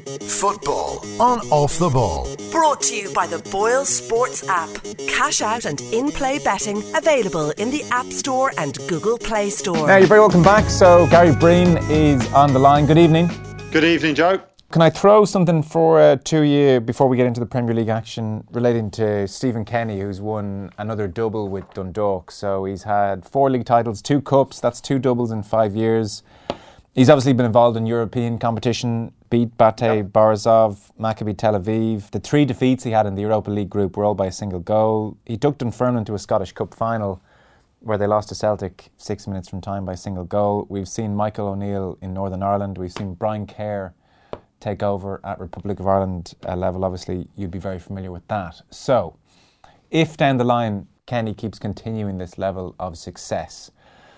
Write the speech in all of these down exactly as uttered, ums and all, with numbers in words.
Football on Off the Ball. Brought to you by the Boyle Sports app. Cash out and in-play betting available in the App Store and Google Play Store. Now, you're very welcome back. So, Gary Breen is on the line. Good evening. Good evening, Joe. Can I throw something for uh, to you before we get into the Premier League action relating to Stephen Kenny, who's won another double with Dundalk. So he's had four league titles, two cups, that's two doubles in five years. He's obviously been involved in European competition, beat Bate yep. Borisov, Maccabi Tel Aviv. The three defeats he had in the Europa League group were all by a single goal. He took Dunfermline to a Scottish Cup final where they lost to Celtic six minutes from time by a single goal. We've seen Michael O'Neill in Northern Ireland. We've seen Brian Kerr take over at Republic of Ireland uh, level. Obviously, you'd be very familiar with that. So, if down the line Kenny keeps continuing this level of success,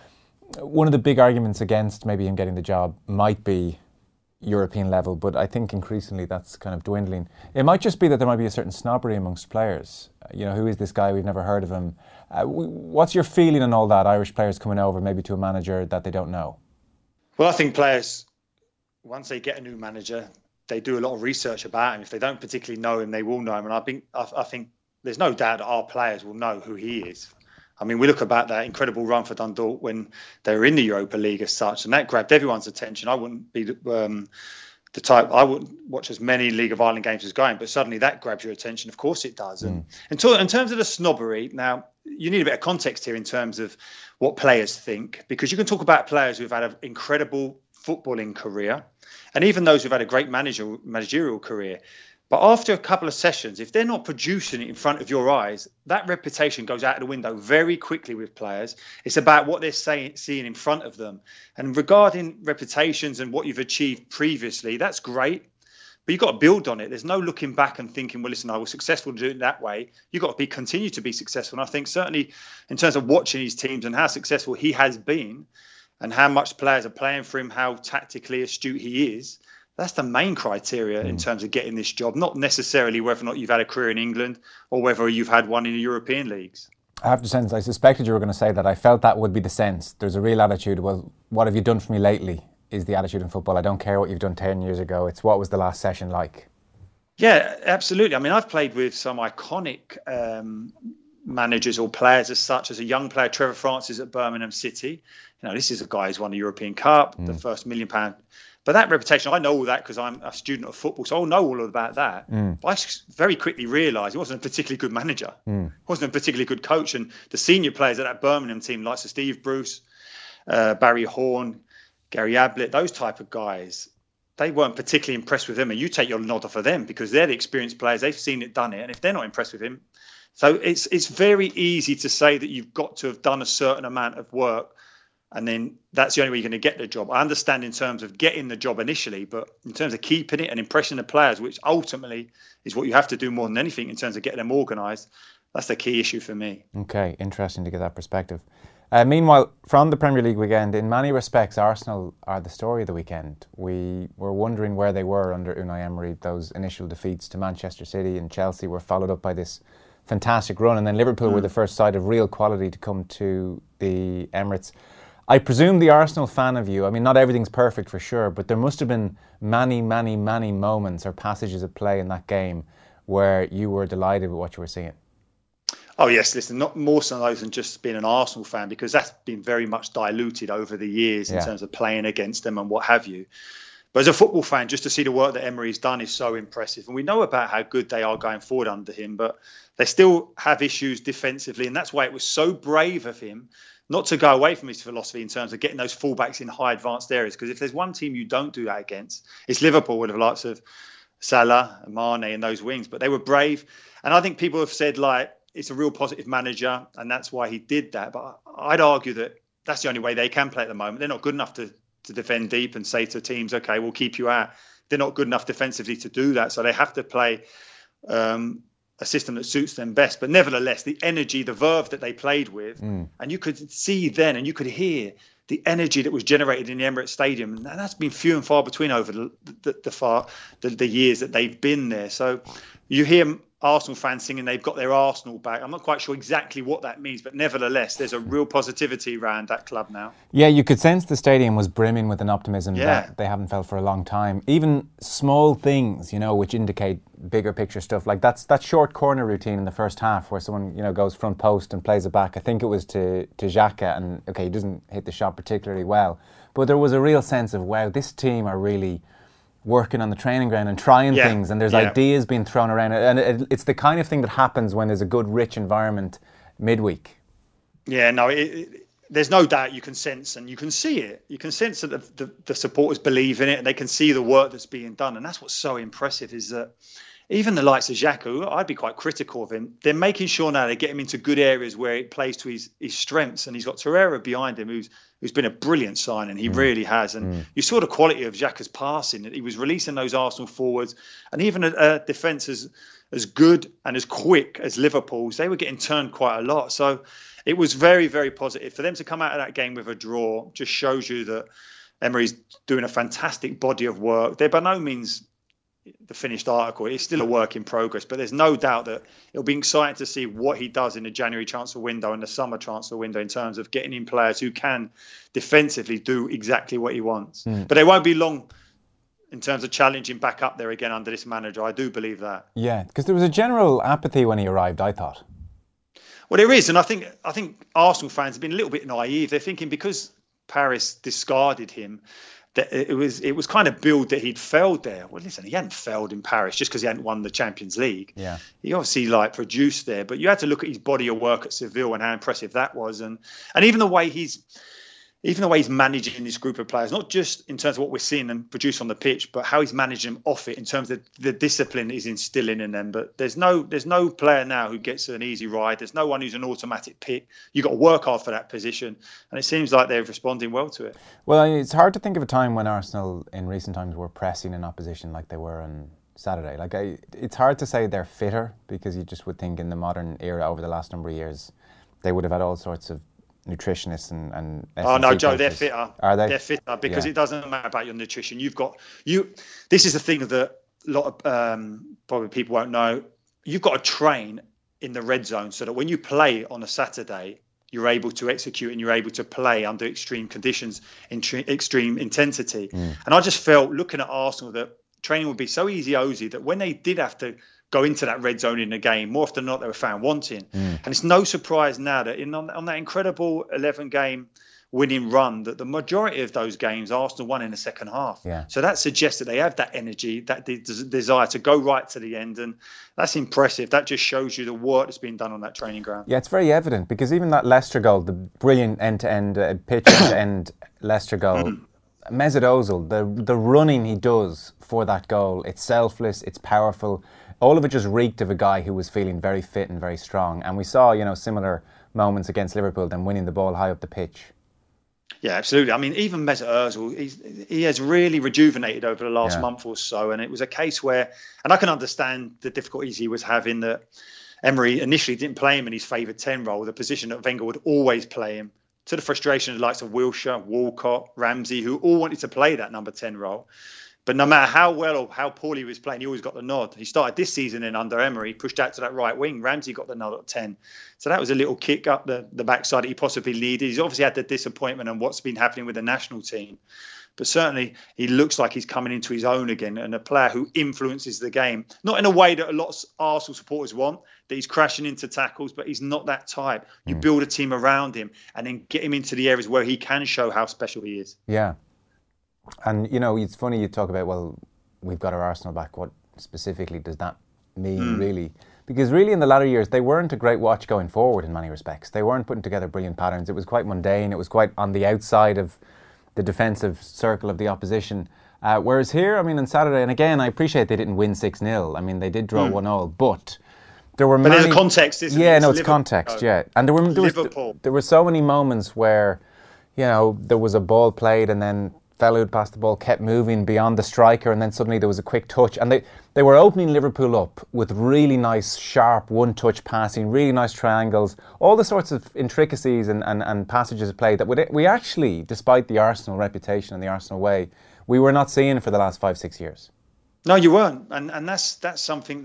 one of the big arguments against maybe him getting the job might be European level, but I think increasingly that's kind of dwindling. It might just be that there might be a certain snobbery amongst players. Uh, you know, who is this guy? We've never heard of him. Uh, what's your feeling on all that, Irish players coming over maybe to a manager that they don't know? Well, I think players, once they get a new manager, they do a lot of research about him. If they don't particularly know him, they will know him. And I think I, I think there's no doubt that our players will know who he is. I mean, we look about that incredible run for Dundalk when they were in the Europa League as such, and that grabbed everyone's attention. I wouldn't be um, the type, I wouldn't watch as many League of Ireland games as going, but suddenly that grabs your attention. Of course it does. Mm. And in, to, in terms of the snobbery, now, you need a bit of context here in terms of what players think, because you can talk about players who've had an incredible footballing career, and even those who've had a great manager, managerial career. But after a couple of sessions, if they're not producing it in front of your eyes, that reputation goes out of the window very quickly with players. It's about what they're saying, seeing in front of them. And regarding reputations and what you've achieved previously, that's great. But you've got to build on it. There's no looking back and thinking, well, listen, I was successful doing it that way. You've got to be continue to be successful. And I think certainly in terms of watching his teams and how successful he has been and how much players are playing for him, how tactically astute he is, that's the main criteria mm. in terms of getting this job, not necessarily whether or not you've had a career in England or whether you've had one in the European leagues. I have to sense, I suspected you were going to say that. I felt that would be the sense. There's a real attitude, well, what have you done for me lately is the attitude in football. I don't care what you've done ten years ago. It's what was the last session like? Yeah, absolutely. I mean, I've played with some iconic um, managers or players as such. As a young player, Trevor Francis at Birmingham City. You know, this is a guy who's won the European Cup, mm. the first million pound. But that reputation, I know all that because I'm a student of football, so I know all about that. Mm. But I very quickly realised he wasn't a particularly good manager. Mm. Wasn't a particularly good coach. And the senior players at that Birmingham team, like Steve Bruce, uh, Barry Horn, Gary Ablett, those type of guys, they weren't particularly impressed with him. And you take your nod off of them because they're the experienced players. They've seen it, done it. And if they're not impressed with him, so it's it's very easy to say that you've got to have done a certain amount of work and then that's the only way you're going to get the job. I understand in terms of getting the job initially, but in terms of keeping it and impressing the players, which ultimately is what you have to do more than anything in terms of getting them organised, that's the key issue for me. Okay, interesting to get that perspective. Uh, meanwhile, from the Premier League weekend, in many respects, Arsenal are the story of the weekend. We were wondering where they were under Unai Emery. Those initial defeats to Manchester City and Chelsea were followed up by this fantastic run, and then Liverpool mm. were the first side of real quality to come to the Emirates. I presume the Arsenal fan of you, I mean, not everything's perfect for sure, but there must have been many, many, many moments or passages of play in that game where you were delighted with what you were seeing. Oh, yes, listen, not more so those than just being an Arsenal fan, because that's been very much diluted over the years in yeah. terms of playing against them and what have you. But as a football fan, just to see the work that Emery's done is so impressive. And we know about how good they are going forward under him, but they still have issues defensively. And that's why it was so brave of him not to go away from his philosophy in terms of getting those fullbacks in high advanced areas. Because if there's one team you don't do that against, it's Liverpool with the likes of Salah, Mane and those wings. But they were brave. And I think people have said, like, it's a real positive manager and that's why he did that. But I'd argue that that's the only way they can play at the moment. They're not good enough to, to defend deep and say to teams, OK, we'll keep you out. They're not good enough defensively to do that. So they have to play um, a system that suits them best. But nevertheless, the energy, the verve that they played with, mm. and you could see then and you could hear the energy that was generated in the Emirates Stadium. And that's been few and far between over the, the, the, far, the, the years that they've been there. So you hear Arsenal fans singing they've got their Arsenal back. I'm not quite sure exactly what that means, but nevertheless, there's a real positivity around that club now. Yeah, you could sense the stadium was brimming with an optimism yeah. that they haven't felt for a long time. Even small things, you know, which indicate bigger picture stuff, like that's that short corner routine in the first half where someone, you know, goes front post and plays it back. I think it was to, to Xhaka, and okay, he doesn't hit the shot particularly well, but there was a real sense of, wow, this team are really working on the training ground and trying yeah. things, and there's yeah. ideas being thrown around, and it, it's the kind of thing that happens when there's a good, rich environment midweek. Yeah, no, it, it, there's no doubt you can sense and you can see it. You can sense that the, the, the supporters believe in it, and they can see the work that's being done, and that's what's so impressive is that even the likes of Xhaka, I'd be quite critical of him. They're making sure now they get him into good areas where it plays to his, his strengths, and he's got Torreira behind him, who's who's been a brilliant signing. He mm. really has. And mm. you saw the quality of Xhaka's passing. He was releasing those Arsenal forwards, and even a, a defence as, as good and as quick as Liverpool's, they were getting turned quite a lot. So it was very, very positive. For them to come out of that game with a draw just shows you that Emery's doing a fantastic body of work. They're by no means the finished article. It's still a work in progress, but there's no doubt that it'll be exciting to see what he does in the January transfer window and the summer transfer window in terms of getting in players who can defensively do exactly what he wants. Mm. But they won't be long in terms of challenging back up there again under this manager. I do believe that. Yeah, because there was a general apathy when he arrived, I thought. Well, there is, and I think I think Arsenal fans have been a little bit naive. They're thinking because Paris discarded him, that it was it was kind of billed that he'd failed there. Well, listen, he hadn't failed in Paris just because he hadn't won the Champions League. Yeah, he obviously like produced there, but you had to look at his body of work at Seville and how impressive that was, and and even the way he's even the way he's managing this group of players, not just in terms of what we're seeing and produce on the pitch, but how he's managing them off it in terms of the discipline he's instilling in them. But there's no there's no player now who gets an easy ride. There's no one who's an automatic pick. You've got to work hard for that position. And it seems like they're responding well to it. Well, it's hard to think of a time when Arsenal in recent times were pressing in opposition like they were on Saturday. Like I, it's hard to say they're fitter, because you just would think in the modern era over the last number of years, they would have had all sorts of nutritionists and, and oh no, Joe, coaches. they're fitter. Are they? They're fitter because yeah. it doesn't matter about your nutrition. You've got you. This is the thing that a lot of um, probably people won't know. You've got to train in the red zone so that when you play on a Saturday, you're able to execute and you're able to play under extreme conditions, in tre- extreme intensity. Mm. And I just felt looking at Arsenal that training would be so easy-ozy that when they did have to go into that red zone in the game, more often than not, they were found wanting. Mm. And it's no surprise now that in on, on that incredible eleven-game winning run, that the majority of those games, Arsenal won in the second half. Yeah. So that suggests that they have that energy, that de- desire to go right to the end. And that's impressive. That just shows you the work that's been done on that training ground. Yeah, it's very evident, because even that Leicester goal, the brilliant end-to-end, uh, pitch end-to-end Leicester goal, Mesut Ozil, the, the running he does for that goal, it's selfless, it's powerful. All of it just reeked of a guy who was feeling very fit and very strong. And we saw, you know, similar moments against Liverpool, them winning the ball high up the pitch. Yeah, absolutely. I mean, even Mesut Ozil, he's, he has really rejuvenated over the last yeah. month or so. And it was a case where, and I can understand the difficulties he was having, that Emery initially didn't play him in his favoured ten role, the position that Wenger would always play him, to the frustration of the likes of Wilshere, Walcott, Ramsey, who all wanted to play that number ten role. But no matter how well or how poorly he was playing, he always got the nod. He started this season in under Emery, pushed out to that right wing. Ramsey got the nod at ten. So that was a little kick up the, the backside that he possibly needed. He's obviously had the disappointment and what's been happening with the national team. But certainly he looks like he's coming into his own again, and a player who influences the game. Not in a way that a lot of Arsenal supporters want, that he's crashing into tackles, but he's not that type. You mm. build a team around him and then get him into the areas where he can show how special he is. Yeah. And, you know, it's funny you talk about, well, we've got our Arsenal back. What specifically does that mean, mm. really? Because really in the latter years, they weren't a great watch going forward in many respects. They weren't putting together brilliant patterns. It was quite mundane. It was quite on the outside of the defensive circle of the opposition. Uh, whereas here, I mean, on Saturday, and again, I appreciate they didn't win six nil. I mean, they did draw mm. one all, but there were but many... But there's a context, isn't yeah, it? It's no, it's Liverpool. context, yeah. And there were, there, was, there were so many moments where, you know, there was a ball played and then fellow who'd passed the ball kept moving beyond the striker, and then suddenly there was a quick touch, and they, they were opening Liverpool up with really nice, sharp, one-touch passing, really nice triangles, all the sorts of intricacies and, and, and passages of play that we, we actually, despite the Arsenal reputation and the Arsenal way, we were not seeing for the last five, six years. No, you weren't, and and that's that's something that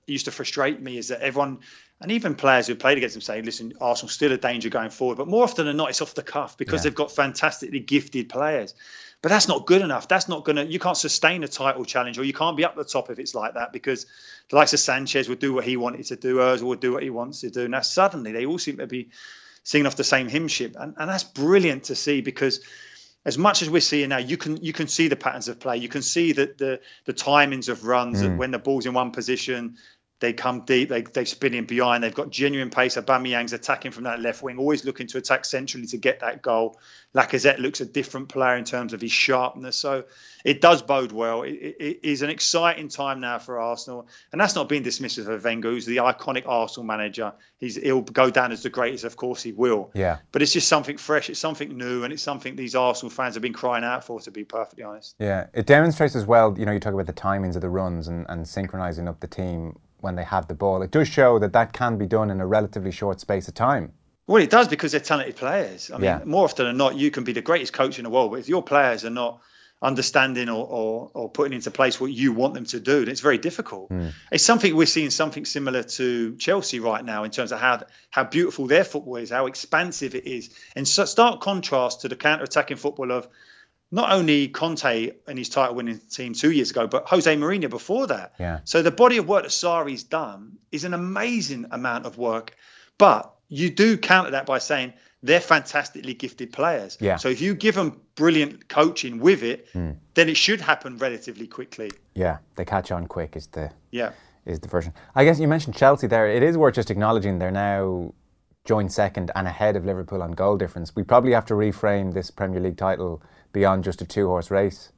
used to frustrate me is that everyone, and even players who played against them, say, listen, Arsenal's still a danger going forward. But more often than not, it's off the cuff because yeah. they've got fantastically gifted players. But that's not good enough. That's not going to, you can't sustain a title challenge, or you can't be up the top if it's like that, because the likes of Sanchez would do what he wanted to do, Ozil would do what he wants to do. Now, suddenly they all seem to be singing off the same hymn sheet. And, and that's brilliant to see, because as much as we're seeing now, you can you can see the patterns of play. You can see that the the timings of runs, mm. when the ball's in one position, they come deep, they they spin in behind. They've got genuine pace. Aubameyang's attacking from that left wing, always looking to attack centrally to get that goal. Lacazette looks a different player in terms of his sharpness. So it does bode well. It, it, it is an exciting time now for Arsenal. And that's not being dismissive of Wenger, who's the iconic Arsenal manager. He's, he'll go down as the greatest, of course he will. Yeah. But it's just something fresh. It's something new. And it's something these Arsenal fans have been crying out for, to be perfectly honest. Yeah. It demonstrates as well, you know, you talk about the timings of the runs and, and synchronising up the team when they have the ball. It does show that that can be done in a relatively short space of time. Well, it does, because they're talented players. I mean, yeah. more often than not, you can be the greatest coach in the world, but if your players are not understanding or, or, or putting into place what you want them to do, then it's very difficult. Mm. It's something we're seeing something similar to Chelsea right now in terms of how how beautiful their football is, how expansive it is, in so stark contrast to the counter-attacking football of not only Conte and his title-winning team two years ago, but Jose Mourinho before that. Yeah. So the body of work that Sarri's done is an amazing amount of work, but you do counter that by saying they're fantastically gifted players. Yeah. So if you give them brilliant coaching with it, mm. then it should happen relatively quickly. Yeah, they catch on quick is the yeah is the version. I guess you mentioned Chelsea there. It is worth just acknowledging they're now joint second and ahead of Liverpool on goal difference. We probably have to reframe this Premier League title beyond just a two-horse race.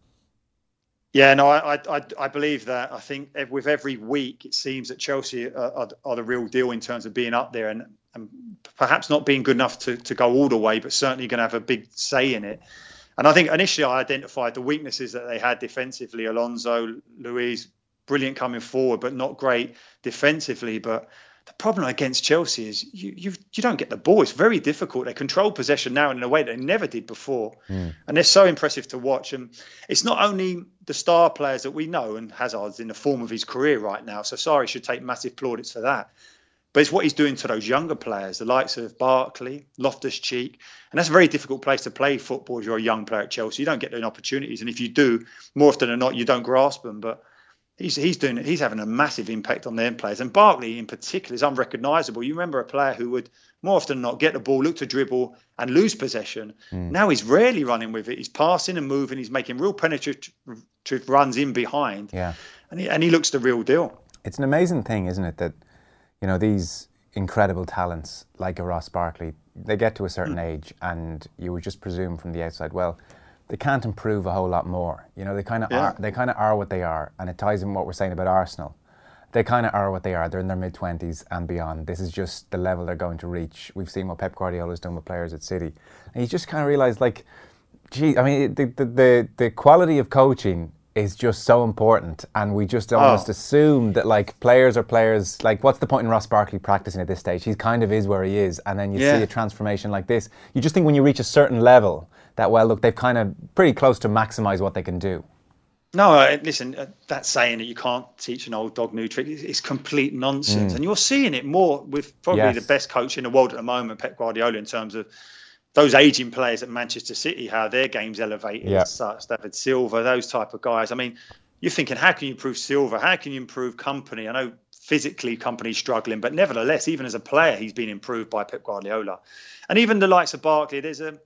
Yeah, no, I, I, I believe that. I think with every week, it seems that Chelsea are, are, are the real deal in terms of being up there, and, and perhaps not being good enough to, to go all the way, but certainly going to have a big say in it. And I think initially I identified the weaknesses that they had defensively. Alonso, Luiz, brilliant coming forward, but not great defensively. But the problem against Chelsea is you you you don't get the ball. It's very difficult. They control possession now in a way that they never did before. Mm. And they're so impressive to watch. And it's not only the star players that we know, and Hazard's in the form of his career right now, so Sarri should take massive plaudits for that. But it's what he's doing to those younger players, the likes of Barkley, Loftus-Cheek. And that's a very difficult place to play football if you're a young player at Chelsea. You don't get those opportunities. And if you do, more often than not, you don't grasp them. But He's he's doing it. He's having a massive impact on their players, and Barkley in particular is unrecognisable. You remember a player who would more often than not get the ball, look to dribble, and lose possession. Mm. Now he's rarely running with it. He's passing and moving. He's making real penetrative runs in behind. Yeah, and he and he looks the real deal. It's an amazing thing, isn't it, that you know these incredible talents like a Ross Barkley, they get to a certain mm. age, and you would just presume from the outside, well, they can't improve a whole lot more. You know, they kind of yeah. are. They kind of are what they are, and it ties in what we're saying about Arsenal. They kind of are what they are. They're in their mid twenties and beyond. This is just the level they're going to reach. We've seen what Pep Guardiola's done with players at City, and you just kind of realise, like, gee, I mean, the the the, the quality of coaching is just so important, and we just almost oh. assume that like players are players. Like, what's the point in Ross Barkley practicing at this stage? He kind of is where he is, and then you yeah. see a transformation like this. You just think when you reach a certain level that, well, look, they've kind of pretty close to maximise what they can do. No, uh, listen, uh, that saying that you can't teach an old dog new trick is, is complete nonsense. Mm. And you're seeing it more with probably yes. the best coach in the world at the moment, Pep Guardiola, in terms of those aging players at Manchester City, how their game's elevated, yeah. such David Silva, those type of guys. I mean, you're thinking, how can you improve Silva? How can you improve Company? I know physically Company's struggling, but nevertheless, even as a player, he's been improved by Pep Guardiola. And even the likes of Barkley, there's a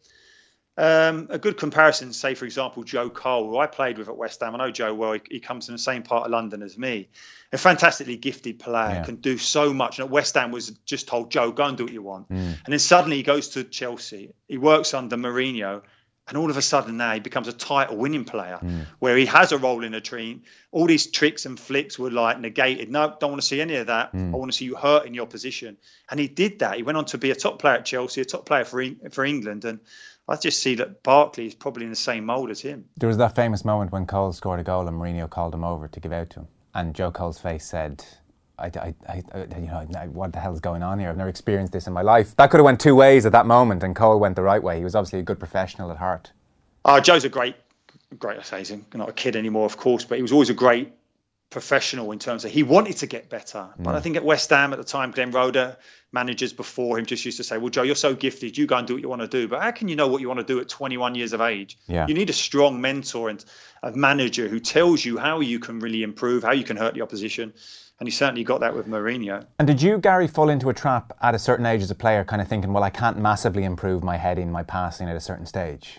Um, a good comparison, say, for example, Joe Cole, who I played with at West Ham. I know Joe well. He, he comes from the same part of London as me. A fantastically gifted player, yeah. can do so much. And at West Ham was just told, Joe, go and do what you want. Mm. And then suddenly he goes to Chelsea. He works under Mourinho. And all of a sudden now he becomes a title-winning player mm. where he has a role in the team. All these tricks and flicks were like negated. No, don't want to see any of that. Mm. I want to see you hurt in your position. And he did that. He went on to be a top player at Chelsea, a top player for for England. And I just see that Barkley is probably in the same mould as him. There was that famous moment when Cole scored a goal and Mourinho called him over to give out to him. And Joe Cole's face said, I, I, I, you know, what the hell is going on here? I've never experienced this in my life. That could have went two ways at that moment, and Cole went the right way. He was obviously a good professional at heart. Oh, Joe's a great, great, I say he's not a kid anymore, of course, but he was always a great professional in terms of he wanted to get better. But mm. I think at West Ham at the time, Glenn Roeder, managers before him just used to say, well, Joe, you're so gifted, you go and do what you want to do. But how can you know what you want to do at twenty-one years of age? Yeah. You need a strong mentor and a manager who tells you how you can really improve, how you can hurt the opposition. And he certainly got that with Mourinho. And did you, Gary, fall into a trap at a certain age as a player, kind of thinking, well, I can't massively improve my heading, my passing at a certain stage?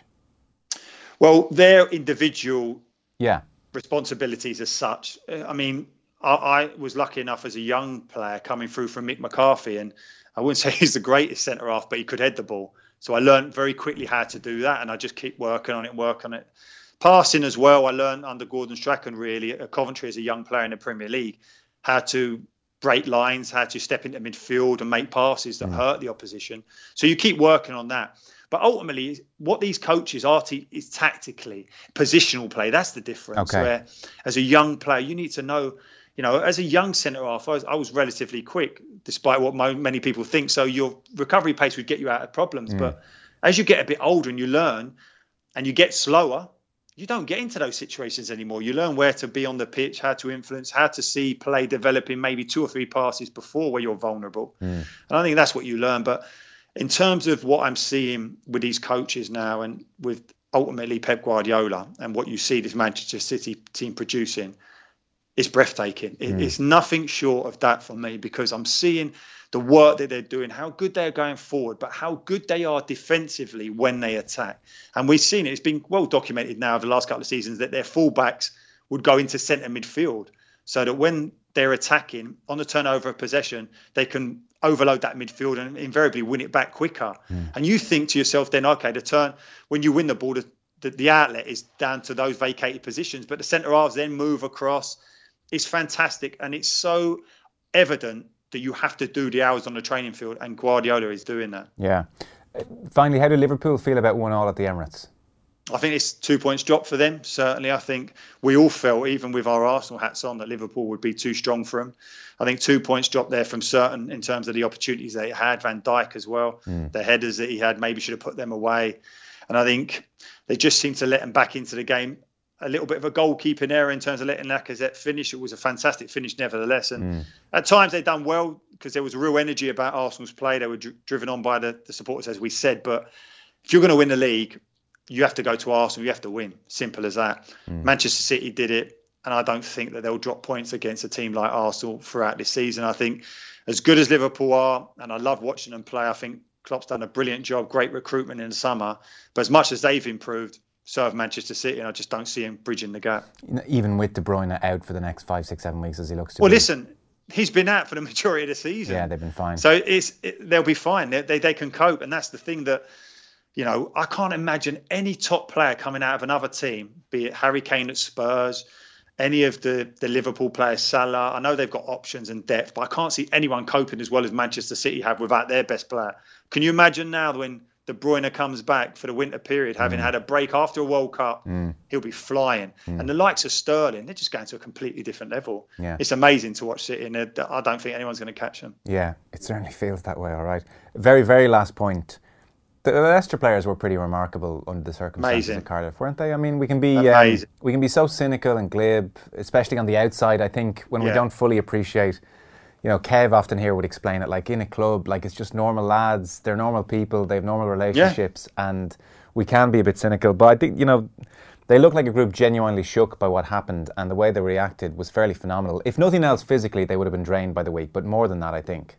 Well, their individual yeah. responsibilities as such. I mean, I, I was lucky enough as a young player coming through from Mick McCarthy, and I wouldn't say he's the greatest centre-half, but he could head the ball. So I learned very quickly how to do that, and I just keep working on it, work on it. Passing as well, I learned under Gordon Strachan, really, at Coventry as a young player in the Premier League, how to break lines, how to step into midfield and make passes that mm. hurt the opposition. So you keep working on that. But ultimately, what these coaches are te- is tactically, positional play. That's the difference. Okay. Where as a young player, you need to know, you know, as a young centre-half, I was, I was relatively quick, despite what mo- many people think. So your recovery pace would get you out of problems. Mm. But as you get a bit older and you learn and you get slower, you don't get into those situations anymore. You learn where to be on the pitch, how to influence, how to see play developing maybe two or three passes before where you're vulnerable. Mm. And I think that's what you learn. But in terms of what I'm seeing with these coaches now and with ultimately Pep Guardiola and what you see this Manchester City team producing, it's breathtaking. It, mm. It's nothing short of that for me, because I'm seeing the work that they're doing, how good they're going forward, but how good they are defensively when they attack. And we've seen it. It's been well documented now over the last couple of seasons that their fullbacks would go into centre midfield so that when they're attacking on the turnover of possession, they can overload that midfield and invariably win it back quicker. Mm. And you think to yourself then, okay, the turn, when you win the ball, the, the, the outlet is down to those vacated positions, but the centre halves then move across. It's fantastic. And it's so evident that you have to do the hours on the training field, and Guardiola is doing that. Yeah. Finally, how do Liverpool feel about one all at the Emirates? I think it's two points dropped for them, certainly. I think we all felt, even with our Arsenal hats on, that Liverpool would be too strong for them. I think two points dropped there from certain in terms of the opportunities they had. Van Dijk as well, mm. the headers that he had, maybe should have put them away. And I think they just seemed to let him back into the game. A little bit of a goalkeeping error in terms of letting Lacazette finish. It was a fantastic finish nevertheless. And mm. at times they'd done well because there was real energy about Arsenal's play. They were dri- driven on by the, the supporters, as we said. But if you're going to win the league, you have to go to Arsenal. You have to win. Simple as that. Mm. Manchester City did it. And I don't think that they'll drop points against a team like Arsenal throughout this season. I think as good as Liverpool are, and I love watching them play, I think Klopp's done a brilliant job, great recruitment in the summer. But as much as they've improved, so have Manchester City, and I just don't see him bridging the gap. Even with De Bruyne out for the next five, six, seven weeks as he looks to Well, be. listen, he's been out for the majority of the season. Yeah, they've been fine. So it's it, they'll be fine. They, they they can cope, and that's the thing that, you know, I can't imagine any top player coming out of another team, be it Harry Kane at Spurs, any of the, the Liverpool players, Salah. I know they've got options and depth, but I can't see anyone coping as well as Manchester City have without their best player. Can you imagine now when De Bruyne comes back for the winter period, having mm. had a break after a World Cup, mm. he'll be flying. Mm. And the likes of Sterling, they're just going to a completely different level. Yeah. It's amazing to watch City, and I don't think anyone's going to catch them. Yeah, it certainly feels that way, all right. Very, very last point. The Leicester players were pretty remarkable under the circumstances Amazing. at Cardiff, weren't they? I mean, we can be um, we can be so cynical and glib, especially on the outside. I think when yeah. we don't fully appreciate, you know, Kev often here would explain it like in a club, like it's just normal lads, they're normal people, they have normal relationships, yeah. and we can be a bit cynical. But I think, you know, they look like a group genuinely shook by what happened, and the way they reacted was fairly phenomenal. If nothing else, physically, they would have been drained by the week, but more than that, I think.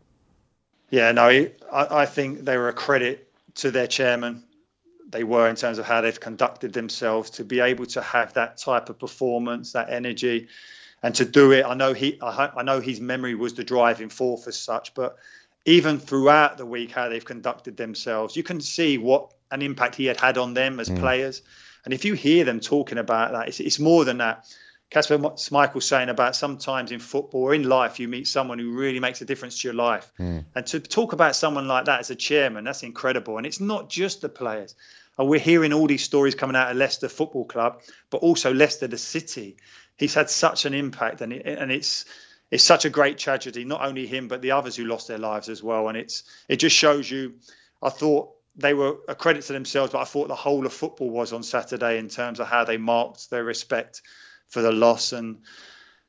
Yeah, no, I, I think they were a credit to their chairman. They were in terms of how they've conducted themselves, to be able to have that type of performance, that energy, and to do it. I know he, I, I know his memory was the driving force as such, but even throughout the week, how they've conducted themselves, you can see what an impact he had had on them as mm. players. And if you hear them talking about that, it's, it's more than that. Kasper Schmeichel saying about sometimes in football or in life, you meet someone who really makes a difference to your life. Mm. And to talk about someone like that as a chairman, that's incredible. And it's not just the players. And we're hearing all these stories coming out of Leicester Football Club, but also Leicester, the city. He's had such an impact, and it, and it's it's such a great tragedy. Not only him, but the others who lost their lives as well. And it's it just shows you. I thought they were a credit to themselves, but I thought the whole of football was on Saturday in terms of how they marked their respect for the loss. And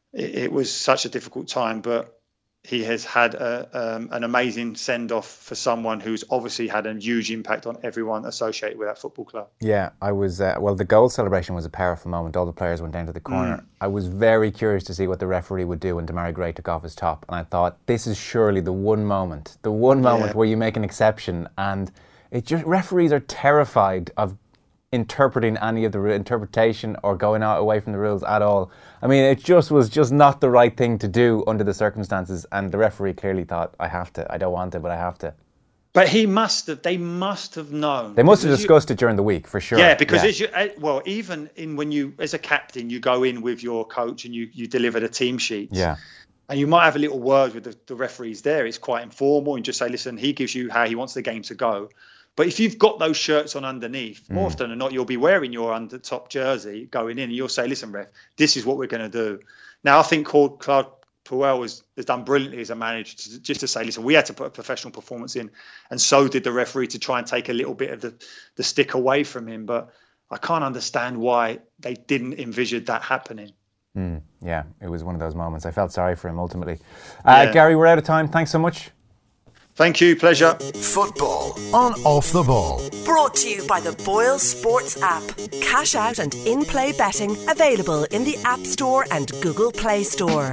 it, it was such a difficult time, but he has had a, um, an amazing send-off for someone who's obviously had a huge impact on everyone associated with that football club. Yeah, I was, uh, well, the goal celebration was a powerful moment. All the players went down to the corner. Mm. I was very curious to see what the referee would do when Demarai Gray took off his top. And I thought, this is surely the one moment, the one moment yeah. where you make an exception. And it just, referees are terrified of interpreting any of the interpretation or going out away from the rules at all. I mean, it just was just not the right thing to do under the circumstances, and the referee clearly thought, I have to, I don't want to, but I have to. But he must have, they must have known. They must have discussed you, it during the week, for sure. Yeah, because yeah. As you, well, even in when you, as a captain, you go in with your coach and you, you deliver the team sheets. Yeah. And you might have a little word with the, the referees there. It's quite informal, and just say, listen, he gives you how he wants the game to go. But if you've got those shirts on underneath, more mm. often than not, you'll be wearing your under top jersey going in, and you'll say, listen, ref, this is what we're going to do. Now, I think Claude Puel has, has done brilliantly as a manager to, just to say, listen, we had to put a professional performance in, and so did the referee, to try and take a little bit of the, the stick away from him. But I can't understand why they didn't envision that happening. Mm, yeah, it was one of those moments. I felt sorry for him ultimately. Uh, yeah. Gary, we're out of time. Thanks so much. Thank you, pleasure. Football on Off the Ball. Brought to you by the Boyle Sports app. Cash out and in-play betting available in the App Store and Google Play Store.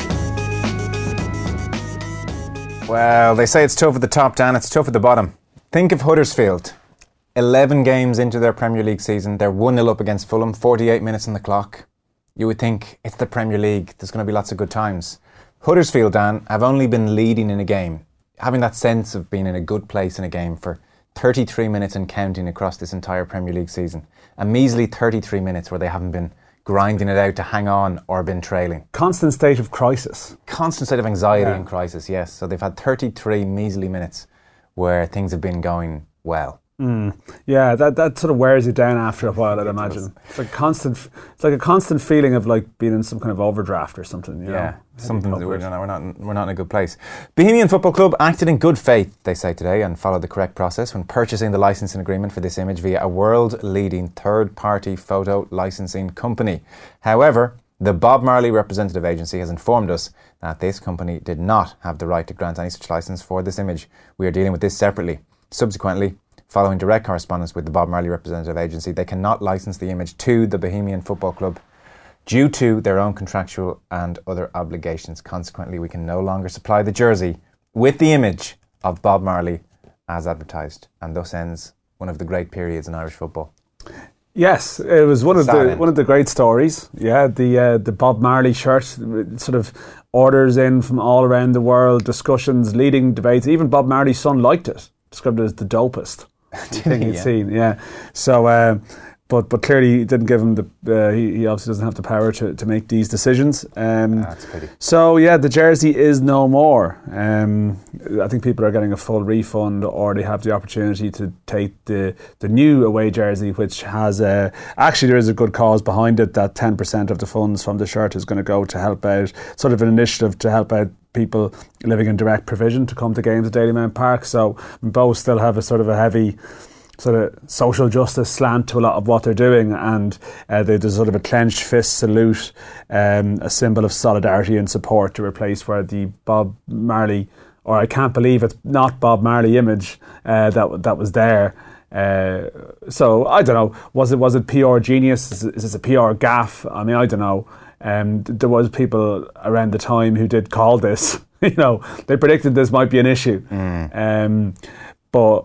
Well, they say it's tough at the top, Dan. It's tough at the bottom. Think of Huddersfield. eleven games into their Premier League season. They're one nil up against Fulham. forty-eight minutes on the clock. You would think it's the Premier League. There's going to be lots of good times. Huddersfield, Dan, have only been leading in a game, having that sense of being in a good place in a game for thirty-three minutes and counting across this entire Premier League season. A measly thirty-three minutes where they haven't been grinding it out to hang on or been trailing. Constant state of crisis. Constant state of anxiety yeah. and crisis, yes. So they've had thirty-three measly minutes where things have been going well. Mm. Yeah, that that sort of wears you down after a while, I'd imagine. It's like constant. It's like a constant feeling of like being in some kind of overdraft or something. You yeah, know? something that we're, we're not we're not in a good place. Bohemian Football Club acted in good faith, they say today, and followed the correct process when purchasing the licensing agreement for this image via a world-leading third-party photo licensing company. However, the Bob Marley Representative Agency has informed us that this company did not have the right to grant any such license for this image. We are dealing with this separately. Subsequently, following direct correspondence with the Bob Marley Representative Agency, they cannot license the image to the Bohemian Football Club due to their own contractual and other obligations. Consequently, we can no longer supply the jersey with the image of Bob Marley as advertised. And thus ends one of the great periods in Irish football. Yes, it was one of Sad the end. one of the great stories. Yeah, the uh, the Bob Marley shirt, sort of orders in from all around the world, discussions, leading debates. Even Bob Marley's son liked it, described it as the dopest thing he'd yeah. seen. Yeah, so uh, but but clearly didn't give him the. Uh, he, he obviously doesn't have the power to, to make these decisions. Um, That's a pity. So yeah, the jersey is no more. Um, I think people are getting a full refund, or they have the opportunity to take the the new away jersey, which has a actually there is a good cause behind it. That ten percent of the funds from the shirt is going to go to help out, sort of an initiative to help out people living in direct provision to come to games at Dalymount Park. So both still have a sort of a heavy sort of social justice slant to a lot of what they're doing, and uh, there's sort of a clenched fist salute, um, a symbol of solidarity and support to replace where the Bob Marley, or I can't believe it's not Bob Marley image uh, that that was there. Uh, so I don't know, was it was it P R genius? Is, is this a P R gaffe? I mean, I don't know. Um, there was people around the time who did call this. You know, they predicted this might be an issue. Mm. Um, but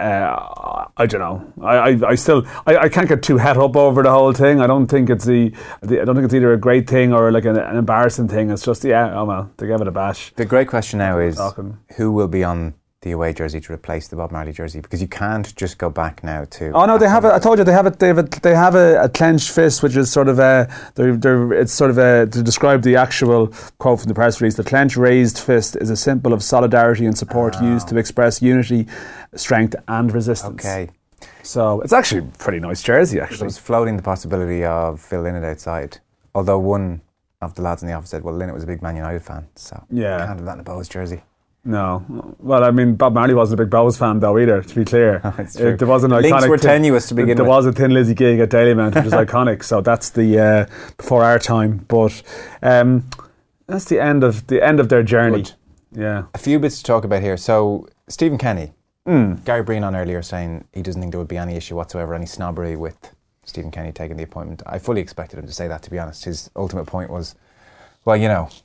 uh, I don't know. I, I, I still I, I can't get too het up over the whole thing. I don't think it's the, the I don't think it's either a great thing or like an, an embarrassing thing. It's just yeah. Oh well, they gave it a bash. The great question now is talking. Who will be on the away jersey to replace the Bob Marley jersey, because you can't just go back now to. Oh no, they have. A, I told you they have it. They have a, they have a, a clenched fist, which is sort of a. They're, they're, it's sort of a to describe the actual quote from the press release. The clenched raised fist is a symbol of solidarity and support oh. used to express unity, strength, and resistance. Okay. So it's actually a pretty nice jersey. Actually, it was floating the possibility of Phil Lynott outside, although one of the lads in the office said, "Well, Lynott was a big Man United fan, so yeah, can't have that in a Bows jersey." No. Well, I mean, Bob Marley wasn't a big Bows fan, though, either, to be clear. It's true. It, there was an Links iconic were thin, tenuous to begin there with. was a Thin Lizzy gig at Dalymount, which was iconic, so that's the uh, before our time. But um, that's the end of the end of their journey. Good. Yeah. A few bits to talk about here. So, Stephen Kenny. Mm. Gary Breen on earlier saying he doesn't think there would be any issue whatsoever, any snobbery with Stephen Kenny taking the appointment. I fully expected him to say that, to be honest. His ultimate point was, well, you know,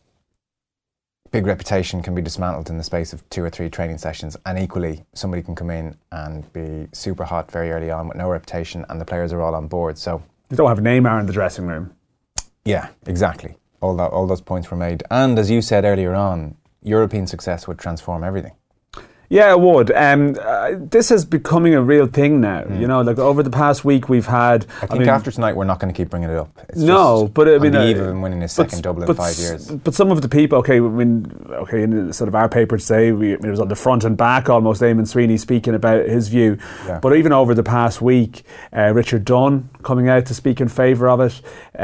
big reputation can be dismantled in the space of two or three training sessions, and equally somebody can come in and be super hot very early on with no reputation and the players are all on board. So You don't have Neymar in the dressing room. yeah, exactly. All that, all those points were made. And as you said earlier on, European success would transform everything. Yeah, it would. Um, uh, this is becoming a real thing now. Mm. You know, like over the past week, we've had. I think I mean, after tonight, we're not going to keep bringing it up. It's no, just but I mean, on the uh, eve of him winning his but, second double but, in five years. But some of the people, okay, I mean, okay, in sort of our paper today, we, it was on the front and back almost. Eamon Sweeney speaking about his view. Yeah. But even over the past week, uh, Richard Dunn coming out to speak in favour of it,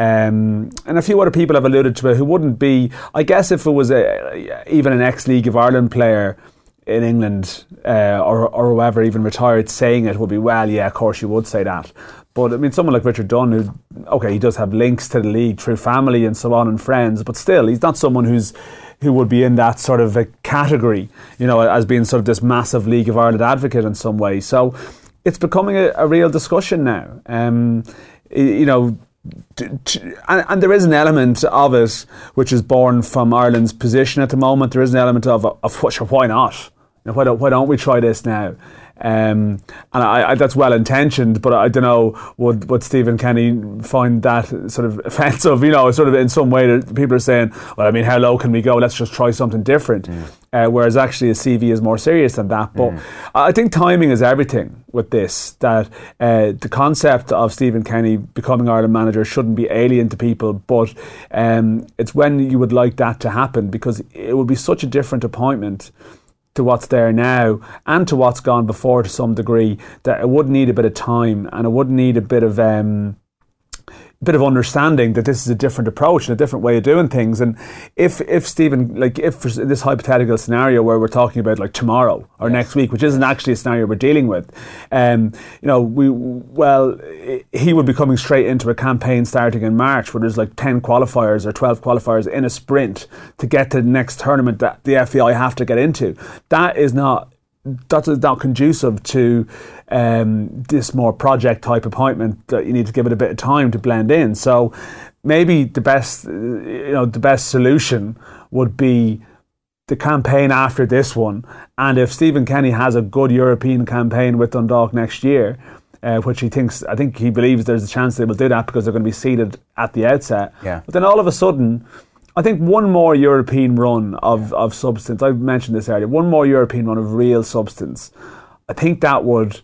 um, and a few other people have alluded to it who wouldn't be. I guess if it was a, even an ex-League of Ireland player in England uh, or or whoever even retired saying it would be, well, yeah, of course you would say that. But I mean, someone like Richard Dunn, who, okay, he does have links to the league through family and so on and friends, but still, he's not someone who's who would be in that sort of a category, you know, as being sort of this massive League of Ireland advocate in some way. So it's becoming a, a real discussion now. Um, you know, t- t- and, and there is an element of it which is born from Ireland's position at the moment. There is an element of, of which, why not? Why don't, why don't we try this now? Um, and I, I, that's well intentioned, but I don't know, would, would Stephen Kenny find that sort of offensive? You know, sort of in some way that people are saying, well, I mean, how low can we go? Let's just try something different. Mm. Uh, whereas actually a C V is more serious than that. But mm. I think timing is everything with this, that uh, the concept of Stephen Kenny becoming Ireland manager shouldn't be alien to people, but um, it's when you would like that to happen, because it would be such a different appointment to what's there now and to what's gone before to some degree, that it would need a bit of time and it would need a bit of um, bit of understanding that this is a different approach and a different way of doing things. And if if Stephen, like if for this hypothetical scenario where we're talking about like tomorrow or yes. next week, which isn't actually a scenario we're dealing with, um, you know, we well he would be coming straight into a campaign starting in March where there's like ten qualifiers or twelve qualifiers in a sprint to get to the next tournament that the F A I have to get into. That is not That is not conducive to um, this more project type appointment that you need to give it a bit of time to blend in. So maybe the best, you know, the best solution would be the campaign after this one. And if Stephen Kenny has a good European campaign with Dundalk next year, uh, which he thinks, I think he believes there's a chance they will do that because they're going to be seeded at the outset. Yeah. But then all of a sudden, I think one more European run of, of substance, I mentioned this earlier, one more European run of real substance, I think that would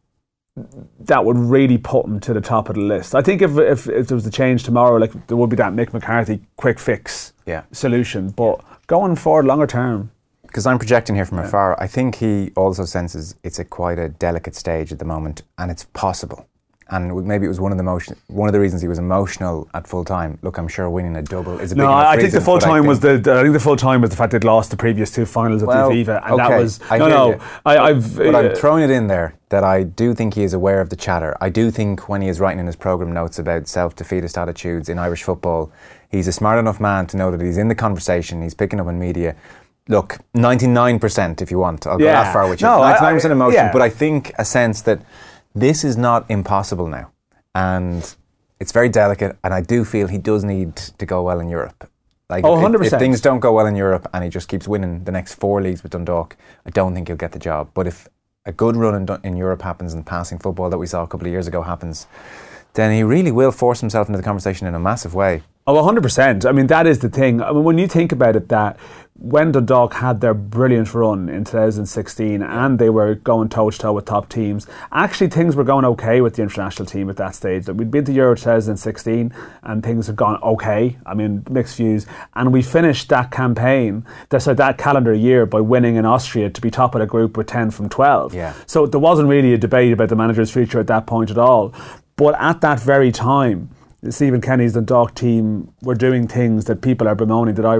that would really put him to the top of the list. I think if if, if there was a change tomorrow, like there would be that Mick McCarthy quick fix yeah. solution. But going forward longer term, because I'm projecting here from yeah. afar, I think he also senses it's a quite a delicate stage at the moment, and it's possible. And maybe it was one of the motion, one of the reasons he was emotional at full time. Look, I'm sure winning a double is a big no. enough I think reason, the full time think, was the, the. I think the full time was the fact they'd lost the previous two finals at well, the Aviva, and okay, that was I no, hear no. You. I, I've. But uh, I'm throwing it in there that I do think he is aware of the chatter. I do think when he is writing in his programme notes about self-defeatist attitudes in Irish football, he's a smart enough man to know that he's in the conversation. He's picking up on media. Look, ninety-nine percent if you want. I'll go yeah. that far with you. No, ninety-nine percent I, I, emotion, yeah. but I think a sense that this is not impossible now. And it's very delicate, and I do feel he does need to go well in Europe. Like oh, if, one hundred percent. If things don't go well in Europe and he just keeps winning the next four leagues with Dundalk, I don't think he'll get the job. But if a good run in, in Europe happens and passing football that we saw a couple of years ago happens, then he really will force himself into the conversation in a massive way. Oh, one hundred percent. I mean, that is the thing. I mean, when you think about it, that when Dundalk had their brilliant run in two thousand sixteen and they were going toe-to-toe with top teams, actually things were going okay with the international team at that stage. We'd been to Euro two thousand sixteen and things had gone okay. I mean, mixed views. And we finished that campaign, that's like that calendar year, by winning in Austria to be top of the group with ten from twelve. Yeah. So there wasn't really a debate about the manager's future at that point at all. But at that very time, Stephen Kenny's Dundalk team were doing things that people are bemoaning that Irish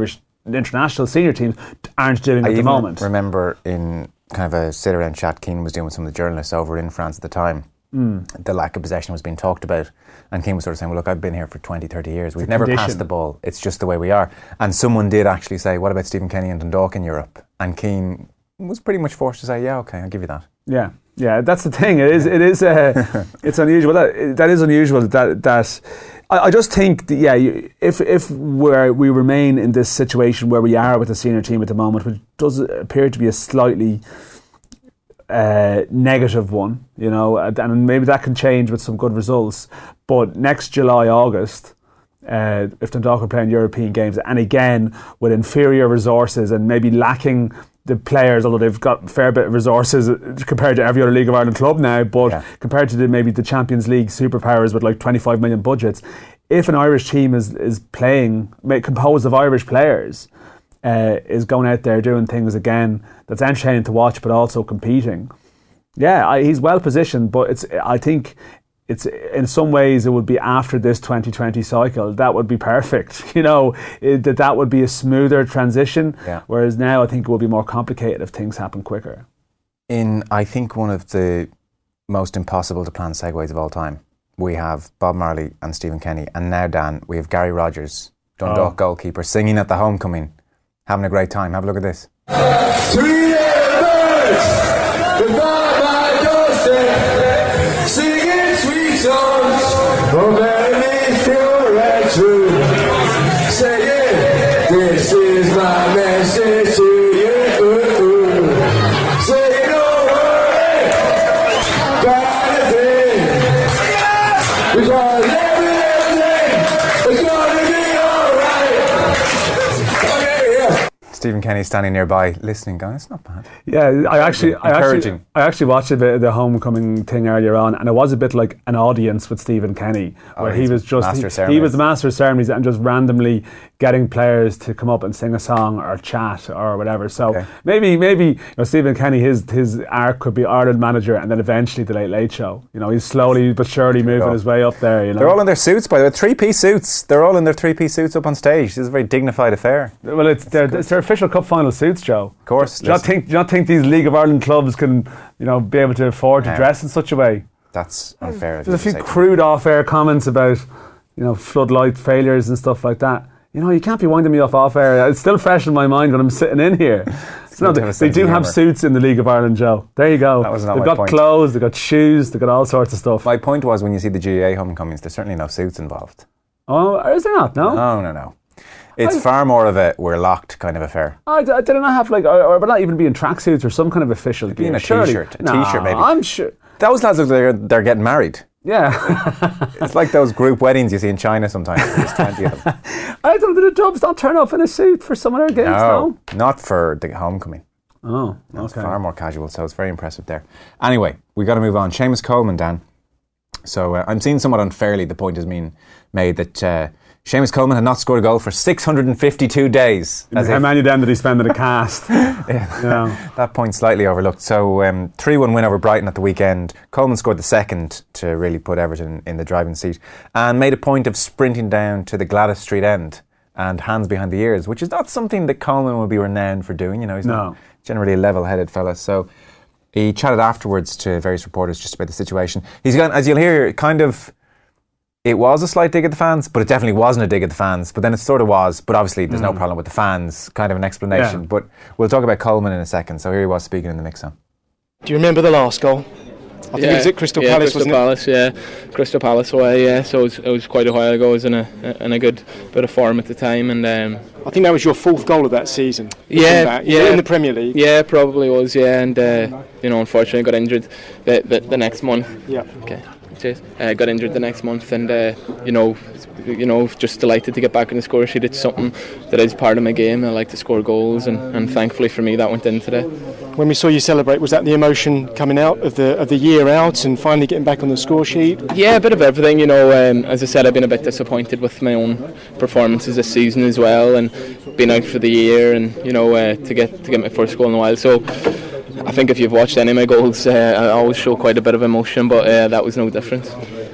international senior teams aren't doing I at the even moment. remember in kind of a sit-around chat Keane was doing with some of the journalists over in France at the time, mm. the lack of possession was being talked about, and Keane was sort of saying, well, look, I've been here for twenty, thirty years. We've never condition. passed the ball. It's just the way we are. And someone did actually say, what about Stephen Kenny and Dundalk in Europe? And Keane was pretty much forced to say, yeah, okay, I'll give you that. Yeah, yeah, that's the thing. It is, it is, uh, it's unusual. That that is unusual. That that I, I just think, that, yeah, you, if if we we remain in this situation where we are with the senior team at the moment, which does appear to be a slightly uh, negative one, you know, and maybe that can change with some good results. But next July, August. Uh, if Dundalk are playing European games, and again with inferior resources and maybe lacking the players, although they've got a fair bit of resources compared to every other League of Ireland club now, but yeah. compared to the, maybe the Champions League superpowers with like twenty-five million budgets, if an Irish team is, is playing, composed of Irish players, uh, is going out there doing things again that's entertaining to watch but also competing, yeah, I, he's well positioned, but it's I think it's in some ways it would be after this twenty twenty cycle that would be perfect, you know, it, that that would be a smoother transition, yeah. whereas now I think it will be more complicated if things happen quicker. In I think one of the most impossible to plan segues of all time, we have Bob Marley and Stephen Kenny, and now Dan, we have Gary Rogers, Dundalk oh. goalkeeper, singing at the homecoming, having a great time. Have a look at this. Three birds, goodbye my doorstep, singing sweet songs, oh baby, pure and true, saying this is my message to you. Say no worry about a thing, because everything is gonna be alright. Okay, yeah. Stephen Kenny standing nearby, listening, going, "It's not bad." Yeah, I actually, I encouraging. actually, I actually watched a bit of the homecoming thing earlier on, and it was a bit like an audience with Stephen Kenny, where oh, he was just he, he was the master of ceremonies and just randomly getting players to come up and sing a song or chat or whatever. So okay. maybe, maybe you know, Stephen Kenny, his his arc could be Ireland manager, and then eventually the Late Late Show. You know, he's slowly but surely moving his way up there. You know, they're all in their suits, by the way, three-piece suits. They're all in their three-piece suits up on stage. This is a very dignified affair. Well, it's their, it's their official cup final suits, Joe. Of course. Do you not think? Do you not think these League of Ireland clubs can, you know, be able to afford to no. dress in such a way? That's unfair. There's a few crude off-air comments about, you know, floodlight failures and stuff like that. You know, you can't be winding me off off-air. It's still fresh in my mind when I'm sitting in here. It's not, they, they do have suits in the League of Ireland, Joe. There you go. That was not they've my got point. clothes, they've got shoes, they've got all sorts of stuff. My point was, when you see the G A A homecomings, there's certainly no suits involved. Oh, is there not? No? No, no, no. It's I, far more of a we're locked kind of affair. I, I did not have like, or, or not even be in tracksuits or some kind of official gear. Being a Surely. t-shirt, a nah, t-shirt maybe. I'm sure. Those lads look like they're, they're getting married. Yeah. It's like those group weddings you see in China sometimes. There's twenty of them. I don't know, the Dubs not turn up in a suit for some of their games, no, no? not for the homecoming. Oh, no, it's okay. far more casual, so it's very impressive there. Anyway, we got to move on. Seamus Coleman, Dan. So uh, I'm seeing somewhat unfairly the point is being made that uh, Seamus Coleman had not scored a goal for six hundred fifty-two days. As How many of them did he spend in a cast? yeah, you know. That point slightly overlooked. So um, three one win over Brighton at the weekend. Coleman scored the second to really put Everton in the driving seat and made a point of sprinting down to the Gladys Street end and hands behind the ears, which is not something that Coleman will be renowned for doing. You know, he's no. not generally a level-headed fella. So he chatted afterwards to various reporters just about the situation. He's gone, as you'll hear, kind of, it was a slight dig at the fans, but it definitely wasn't a dig at the fans. But then it sort of was. But obviously, there's mm. no problem with the fans. Kind of an explanation. Yeah. But we'll talk about Coleman in a second. So here he was speaking in the mix on. Do you remember the last goal? I think yeah, it was at Crystal yeah, Palace, Crystal wasn't Palace, it? Yeah, Crystal Palace away. Yeah, so it was, it was quite a while ago. I was in a in a good bit of form at the time, and um, I think that was your fourth goal of that season. Yeah, yeah, in the Premier League. Yeah, probably was. Yeah, and uh, you know, unfortunately, got injured the the, the next month. Yeah. Okay. Cheers. Uh, got injured the next month, and uh, you know, you know, just delighted to get back in the score sheet. It's something that is part of my game. I like to score goals, and, and thankfully for me, that went in today. When we saw you celebrate, was that the emotion coming out of the of the year out and finally getting back on the score sheet? Yeah, a bit of everything. You know, um, as I said, I've been a bit disappointed with my own performances this season as well, and been out for the year, and you know, uh, to get to get my first goal in a while. So I think if you've watched any of my goals, uh, I always show quite a bit of emotion, but uh, that was no different.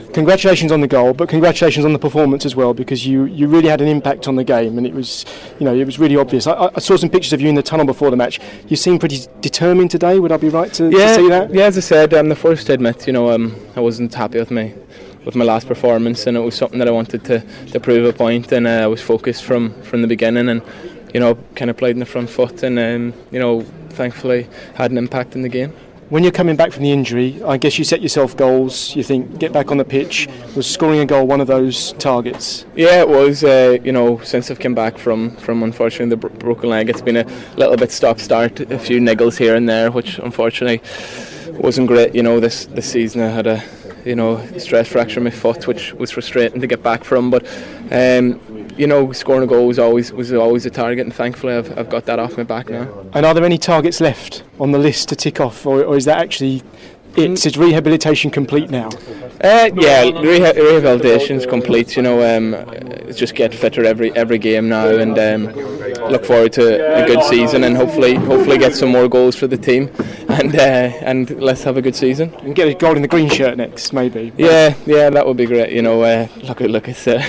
congratulations on the goal, but congratulations on the performance as well, because you, you really had an impact on the game, and it was, you know, it was really obvious. I, I saw some pictures of you in the tunnel before the match. You seemed pretty determined today. Would I be right to, yeah, to see that? Yeah, as I said, I'm the first to admit, you know, um, I wasn't happy with me. with my last performance, and it was something that I wanted to, to prove a point, and uh, I was focused from, from the beginning, and you know, kind of played in the front foot, and um, you know, thankfully had an impact in the game. When you're coming back from the injury, I guess you set yourself goals. You think, get back on the pitch. Was scoring a goal one of those targets? Yeah, it was. Uh, you know, since I've come back from, from unfortunately the bro- broken leg, it's been a little bit stop-start, a few niggles here and there, which unfortunately wasn't great. You know, this this season I had a you know stress fracture in my foot, which was frustrating to get back from. But um, you know, scoring a goal was always was always a target, and thankfully I've I've got that off my back now. And are there any targets left on the list to tick off, or, or is that actually it? Is rehabilitation complete now? Uh, yeah, reha- rehabilitation's complete. You know, um, it's just get fitter every every game now, and um, look forward to a good season, and hopefully hopefully get some more goals for the team, and uh, and let's have a good season. And get a goal in the green shirt next, maybe. Yeah, yeah, that would be great. You know, uh, look at look at uh,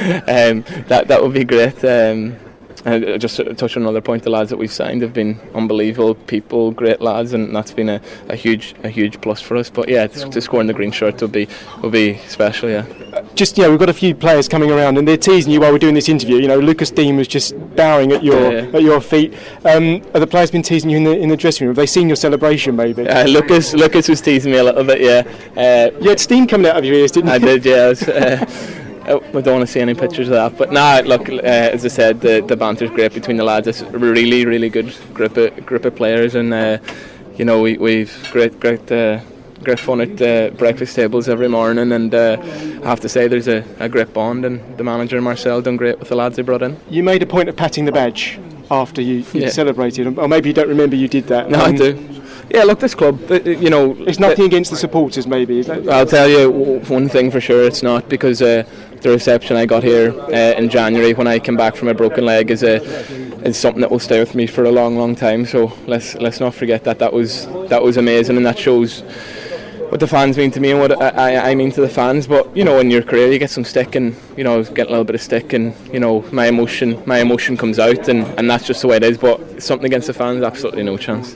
um, that that would be great. Um, Uh, just to touch on another point, the lads that we've signed have been unbelievable people, great lads, and that's been a, a huge a huge plus for us. But yeah, to, to score in the green shirt would be would be special. Yeah. Just yeah, we've got a few players coming around, and they're teasing you while we're doing this interview. You know, Lucas Dean was just bowing at your yeah, yeah. at your feet. Um, are the players been teasing you in the in the dressing room? Have they seen your celebration, maybe? Uh, Lucas Lucas was teasing me a little bit. Yeah. Uh, you had steam coming out of your ears, didn't you? I did. Yeah. I was, uh, I don't want to see any pictures of that, but nah, look, uh, as I said, the, the banter's great between the lads. It's a really, really good group of, group of players, and uh, you know, we, we've great, great, uh, great fun at uh, breakfast tables every morning, and uh, I have to say there's a, a great bond, and the manager Marcel done great with the lads they brought in. You made a point of patting the badge after you yeah. celebrated, or maybe you don't remember you did that. No, um, I do. Yeah, look, this club, you know... It's nothing against the supporters, maybe, is that? I'll tell you one thing for sure, it's not, because uh, the reception I got here uh, in January when I came back from a broken leg is a is something that will stay with me for a long, long time. So let's let's not forget that. That was that was amazing, and that shows what the fans mean to me and what I, I mean to the fans. But you know, in your career, you get some stick, and you know, get a little bit of stick, and you know, my emotion, my emotion comes out, and, and that's just the way it is. But something against the fans, absolutely no chance.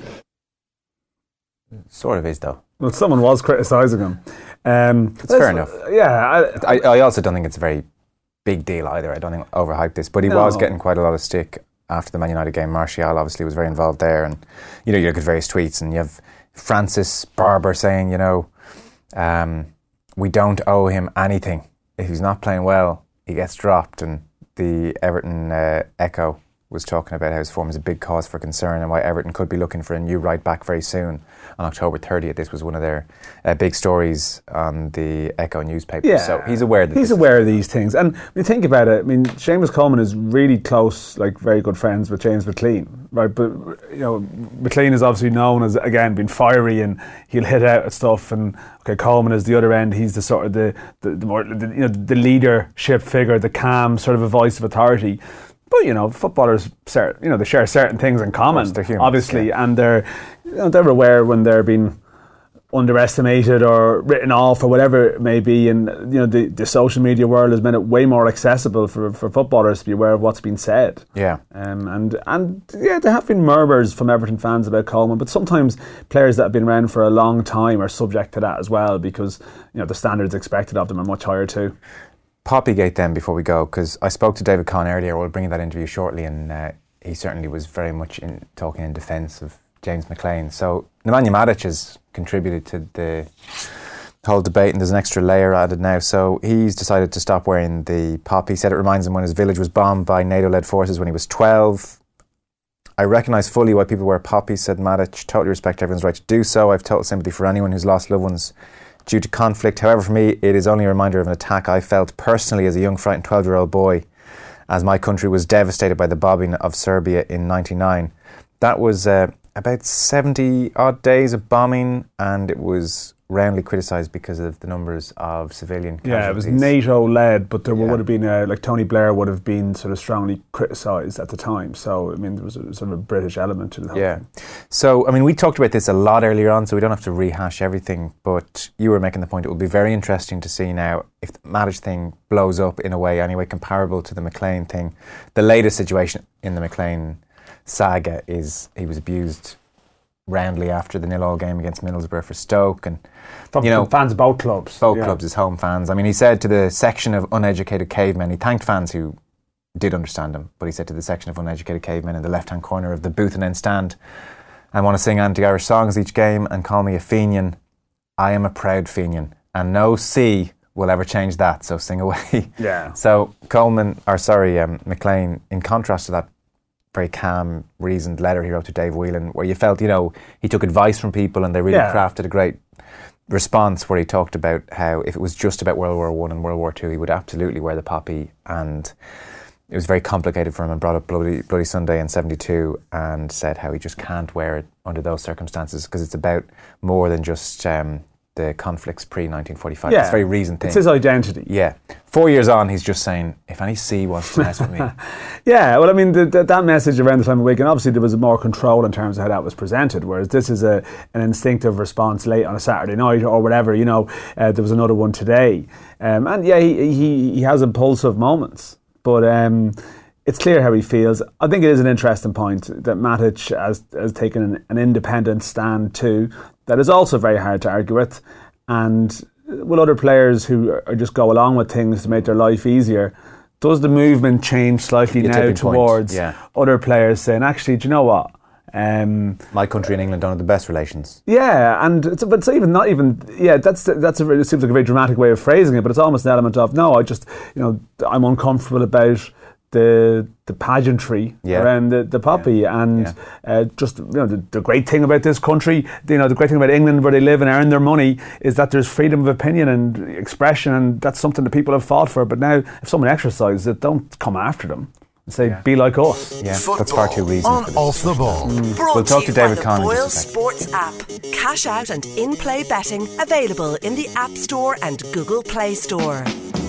Sort of is, though. Well, someone was criticising him. Um, it's fair enough. Yeah. I, I, I also don't think it's a very big deal either. I don't think overhype this, but he no. was getting quite a lot of stick after the Man United game. Martial obviously was very involved there, and you know, you look at various tweets, and you have Francis Barber saying, you know, um, we don't owe him anything. If he's not playing well, he gets dropped. And the Everton uh, Echo was talking about how his form is a big cause for concern, and why Everton could be looking for a new right back very soon. On October thirtieth, this was one of their uh, big stories on the Echo newspaper. Yeah, so he's aware that he's aware of these things. And when you think about it, I mean, Seamus Coleman is really close, like very good friends with James McLean, right? But you know, McLean is obviously known as, again, being fiery, and he'll hit out at stuff. And okay, Coleman is the other end. He's the sort of the the, the more the, you know the leadership figure, the calm sort of a voice of authority. But you know, footballers, you know, they share certain things in common, they're humans, obviously, yeah. and they're, you know, they're aware when they're being underestimated or written off or whatever it may be. And you know, the, the social media world has made it way more accessible for, for footballers to be aware of what's been said. Yeah, um, and and yeah, there have been murmurs from Everton fans about Coleman, but sometimes players that have been around for a long time are subject to that as well, because you know the standards expected of them are much higher too. Poppygate then, before we go, because I spoke to David Conn earlier. We'll bring in that interview shortly, and uh, he certainly was very much in talking in defence of James McLean. So Nemanja Matic has contributed to the whole debate, and there's an extra layer added now. So he's decided to stop wearing the pop. He said it reminds him when his village was bombed by NATO-led forces when he was twelve. I recognise fully why people wear poppies, said Matic. Totally respect everyone's right to do so. I have total sympathy for anyone who's lost loved ones due to conflict. However, for me, it is only a reminder of an attack I felt personally as a young, frightened twelve-year-old boy, as my country was devastated by the bombing of Serbia in ninety-nine. That was uh, about seventy odd days of bombing, and it was roundly criticised because of the numbers of civilian casualties. Yeah, it was NATO-led, but there Yeah. would have been, a, like Tony Blair would have been sort of strongly criticised at the time. So, I mean, there was a, sort of a British element to the whole Yeah. thing. So, I mean, we talked about this a lot earlier on, so we don't have to rehash everything, but you were making the point it will be very interesting to see now if the Matic thing blows up in a way anyway comparable to the McLean thing. The latest situation in the McLean saga is he was abused roundly after the nil-all game against Middlesbrough for Stoke, and From, you know, from fans of both clubs. both yeah. clubs, his home fans. I mean, he said to the section of uneducated cavemen, he thanked fans who did understand him, but he said to the section of uneducated cavemen in the left-hand corner of the booth and end stand, I want to sing anti-Irish songs each game and call me a Fenian. I am a proud Fenian, and no C will ever change that, so sing away. Yeah. So Coleman, or sorry, um, McLean, in contrast to that very calm, reasoned letter he wrote to Dave Whelan, where you felt, you know, he took advice from people and they really Yeah. crafted a great response where he talked about how if it was just about World War One and World War Two, he would absolutely wear the poppy, and it was very complicated for him, and brought up Bloody, Bloody Sunday in seventy-two and said how he just can't wear it under those circumstances because it's about more than just um, the conflicts pre-nineteen forty-five. Yeah. It's a very reasoned thing. It's his identity. Yeah. Four years on, he's just saying, if any C wants to mess with me. Yeah, well, I mean, the, the, that message around the time of the weekend, obviously there was more control in terms of how that was presented, whereas this is a an instinctive response late on a Saturday night or whatever, you know. Uh, there was another one today. Um, and yeah, he, he, he has impulsive moments, but um, it's clear how he feels. I think it is an interesting point that Matic has, has taken an, an independent stand too, that is also very hard to argue with. And will other players who are just go along with things to make their life easier, does the movement change slightly Your now tipping point, towards yeah. other players saying, actually, do you know what? Um, My country and England don't have the best relations. yeah, and it's, but it's even not even yeah. That's that's a, it seems like a very dramatic way of phrasing it, but it's almost an element of no. I just you know I'm uncomfortable about the the pageantry Yeah. around the, the poppy, Yeah. and Yeah. Uh, just you know the, the great thing about this country, you know the great thing about England where they live and earn their money is that there's freedom of opinion and expression, and that's something that people have fought for. But now, if someone exercises it, don't come after them and say Yeah. be like us. Yeah, that's far too reasonable on for this. Off the Ball. Brought We'll talk to to you David by Conn the in Boyle just a sec. Sports app. Cash out and in-play betting available in the App Store and Google Play Store.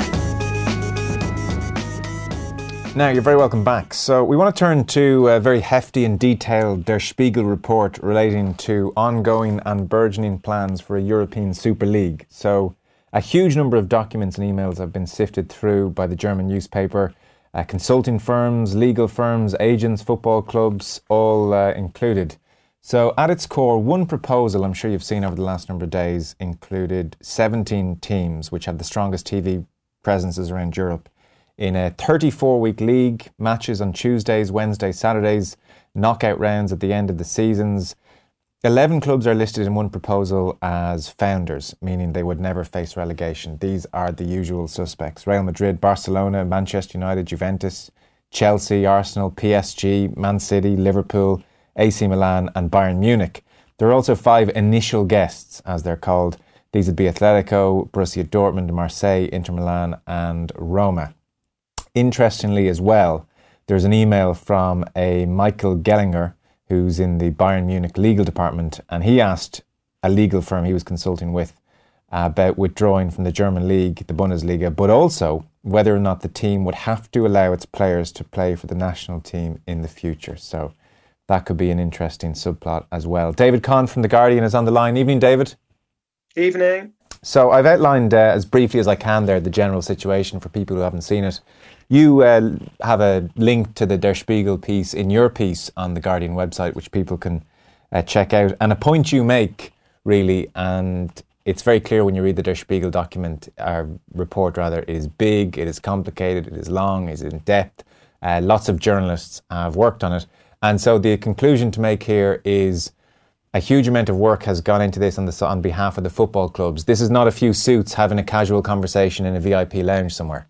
Now, you're very welcome back. So we want to turn to a very hefty and detailed Der Spiegel report relating to ongoing and burgeoning plans for a European Super League. So a huge number of documents and emails have been sifted through by the German newspaper. Uh, consulting firms, legal firms, agents, football clubs, all uh, included. So at its core, one proposal I'm sure you've seen over the last number of days included seventeen teams which have the strongest T V presences around Europe in a thirty-four week league, matches on Tuesdays, Wednesdays, Saturdays, knockout rounds at the end of the seasons. eleven clubs are listed in one proposal as founders, meaning they would never face relegation. These are the usual suspects: Real Madrid, Barcelona, Manchester United, Juventus, Chelsea, Arsenal, P S G, Man City, Liverpool, A C Milan and Bayern Munich. There are also five initial guests, as they're called. These would be Atletico, Borussia Dortmund, Marseille, Inter Milan and Roma. Interestingly as well, there's an email from a Michael Gellinger, who's in the Bayern Munich legal department, and he asked a legal firm he was consulting with about withdrawing from the German league, the Bundesliga, but also whether or not the team would have to allow its players to play for the national team in the future. So that could be an interesting subplot as well. David Conn from The Guardian is on the line. Evening, David. Evening. So I've outlined uh, as briefly as I can there the general situation for people who haven't seen it. You uh, have a link to the Der Spiegel piece in your piece on the Guardian website, which people can uh, check out. And a point you make, really, and it's very clear when you read the Der Spiegel document, our report rather, is big, it is complicated, it is long, it is in depth. Uh, lots of journalists have worked on it. And so the conclusion to make here is a huge amount of work has gone into this on, the, on behalf of the football clubs. This is not a few suits having a casual conversation in a V I P lounge somewhere.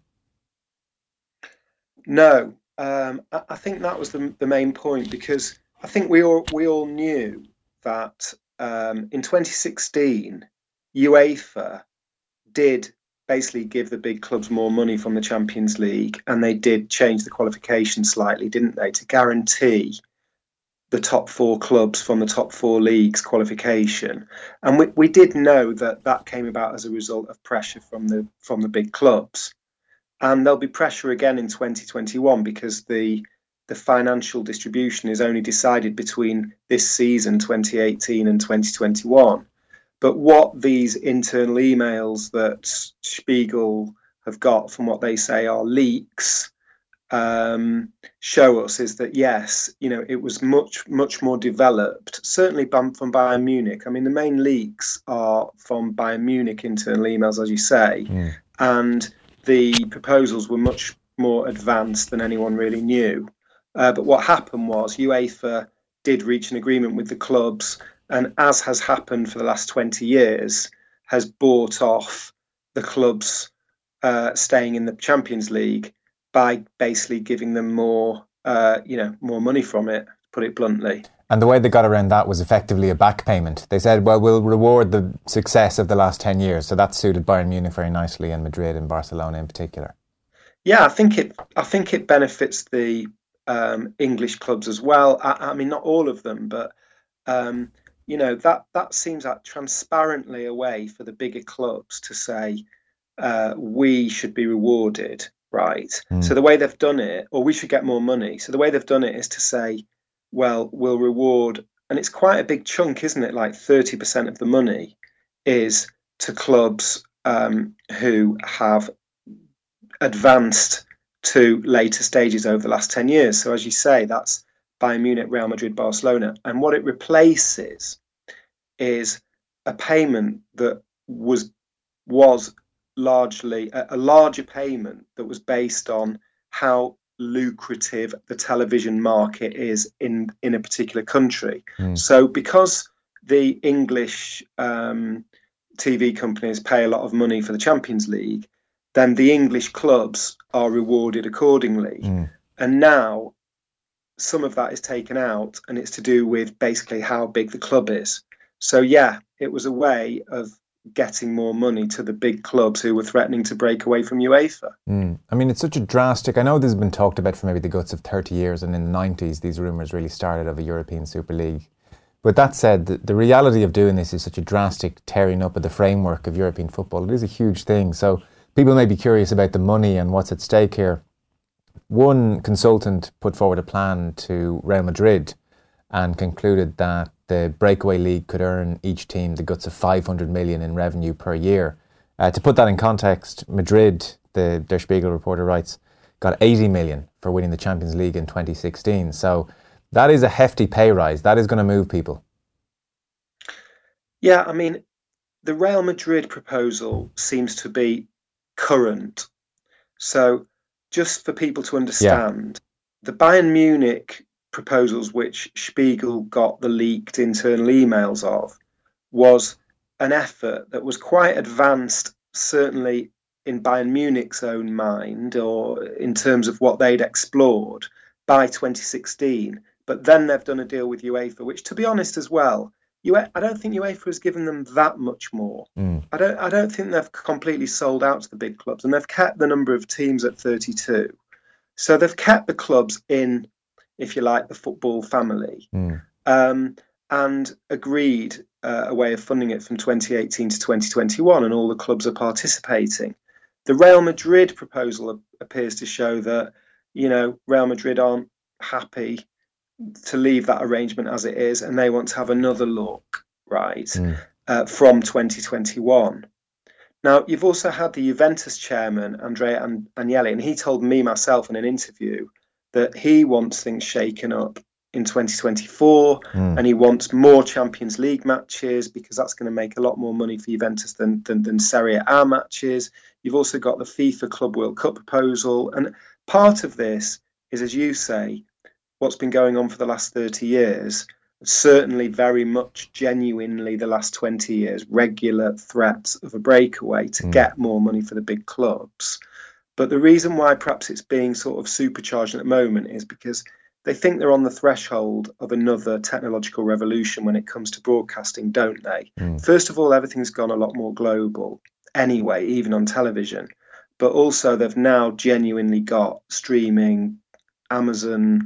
No, um, I, I think that was the, the main point, because I think we all we all knew that um, in twenty sixteen, UEFA did basically give the big clubs more money from the Champions League, and they did change the qualification slightly, didn't they, to guarantee the top four clubs from the top four leagues qualification, and we, we did know that that came about as a result of pressure from the from the big clubs, and there'll be pressure again in twenty twenty-one because the the financial distribution is only decided between this season twenty eighteen and twenty twenty-one. But what these internal emails that Spiegel have got from what they say are leaks um, show us is that, yes, you know, it was much, much more developed, certainly from Bayern Munich. I mean, the main leaks are from Bayern Munich internal emails, as you say, mm. and the proposals were much more advanced than anyone really knew. Uh, but what happened was UEFA did reach an agreement with the clubs, and as has happened for the last twenty years, has bought off the clubs uh, staying in the Champions League by basically giving them more, uh, you know, more money from it, to put it bluntly. And the way they got around that was effectively a back payment. They said, well, we'll reward the success of the last ten years. So that suited Bayern Munich very nicely, and Madrid and Barcelona in particular. Yeah, I think it. I think it benefits the um, English clubs as well. I, I mean, not all of them, but um, you know, that that seems like transparently a way for the bigger clubs to say uh, we should be rewarded. Right. Mm. So the way they've done it, or we should get more money. So the way they've done it is to say, well, we'll reward, and it's quite a big chunk, isn't it? Like thirty percent of the money is to clubs um, who have advanced to later stages over the last ten years. So as you say, that's Bayern Munich, Real Madrid, Barcelona. And what it replaces is a payment that was was largely a, a larger payment that was based on how lucrative the television market is in in a particular country. Mm. So because the English um, T V companies pay a lot of money for the Champions League, then the English clubs are rewarded accordingly. Mm. And now some of that is taken out, and it's to do with basically how big the club is. So yeah, it was a way of getting more money to the big clubs who were threatening to break away from UEFA. Mm. I mean, it's such a drastic... I know this has been talked about for maybe the guts of thirty years, and in the nineties, these rumours really started of a European Super League. But that said, the, the reality of doing this is such a drastic tearing up of the framework of European football. It is a huge thing. So people may be curious about the money and what's at stake here. One consultant put forward a plan to Real Madrid and concluded that the breakaway league could earn each team the guts of five hundred million in revenue per year. Uh, to put that in context, Madrid, the Der Spiegel reporter writes, got eighty million for winning the Champions League in twenty sixteen. So that is a hefty pay rise. That is going to move people. Yeah, I mean, the Real Madrid proposal seems to be current. So just for people to understand, yeah. the Bayern Munich proposals, which Spiegel got the leaked internal emails of, was an effort that was quite advanced, certainly in Bayern Munich's own mind, or in terms of what they'd explored by twenty sixteen. But then they've done a deal with UEFA, which, to be honest as well, I don't think UEFA has given them that much more. Mm. I don't I don't think they've completely sold out to the big clubs, and they've kept the number of teams at thirty-two. So they've kept the clubs in, if you like, the football family, mm. um, and agreed uh, a way of funding it from twenty eighteen to twenty twenty-one, and all the clubs are participating. The Real Madrid proposal appears to show that, you know, Real Madrid aren't happy to leave that arrangement as it is, and they want to have another look, right, mm. uh, from twenty twenty-one. Now, you've also had the Juventus chairman, Andrea Agnelli, and he told me myself in an interview that he wants things shaken up in twenty twenty-four, mm. and he wants more Champions League matches because that's going to make a lot more money for Juventus than, than, than Serie A matches. You've also got the FIFA Club World Cup proposal, and part of this is, as you say, what's been going on for the last thirty years, certainly very much genuinely the last twenty years, regular threats of a breakaway to mm. get more money for the big clubs. But the reason why perhaps it's being sort of supercharged at the moment is because they think they're on the threshold of another technological revolution when it comes to broadcasting, don't they? Mm. First of all, everything's gone a lot more global anyway, even on television. But also they've now genuinely got streaming, Amazon,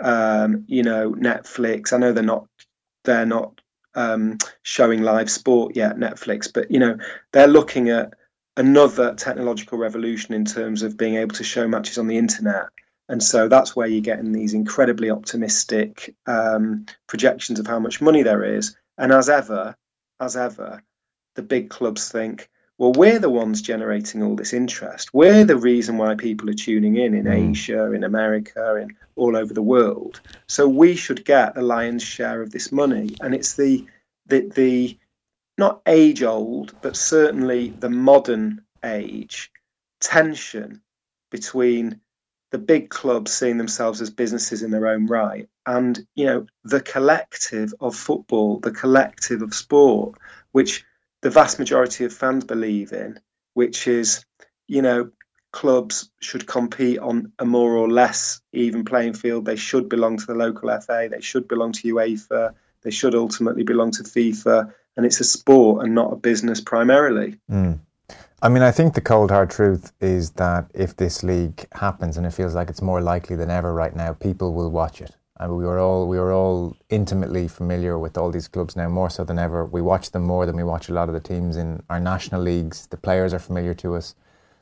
um, you know, Netflix. I know they're not they're not um, showing live sport yet, Netflix, but you know, they're looking at another technological revolution in terms of being able to show matches on the internet. And so that's where you're getting these incredibly optimistic um, projections of how much money there is. And as ever, as ever, the big clubs think, well, we're the ones generating all this interest. We're the reason why people are tuning in in mm. Asia, in America, in all over the world. So we should get the lion's share of this money. And it's the the the not age old, but certainly the modern age tension between the big clubs seeing themselves as businesses in their own right and, you know, the collective of football, the collective of sport, which the vast majority of fans believe in, which is, you know, clubs should compete on a more or less even playing field. They should belong to the local F A. They should belong to UEFA. They should ultimately belong to FIFA. And it's a sport and not a business primarily. Mm. I mean, I think the cold hard truth is that if this league happens, and it feels like it's more likely than ever right now, people will watch it. And we were all we were all intimately familiar with all these clubs now, more so than ever. We watch them more than we watch a lot of the teams in our national leagues. The players are familiar to us.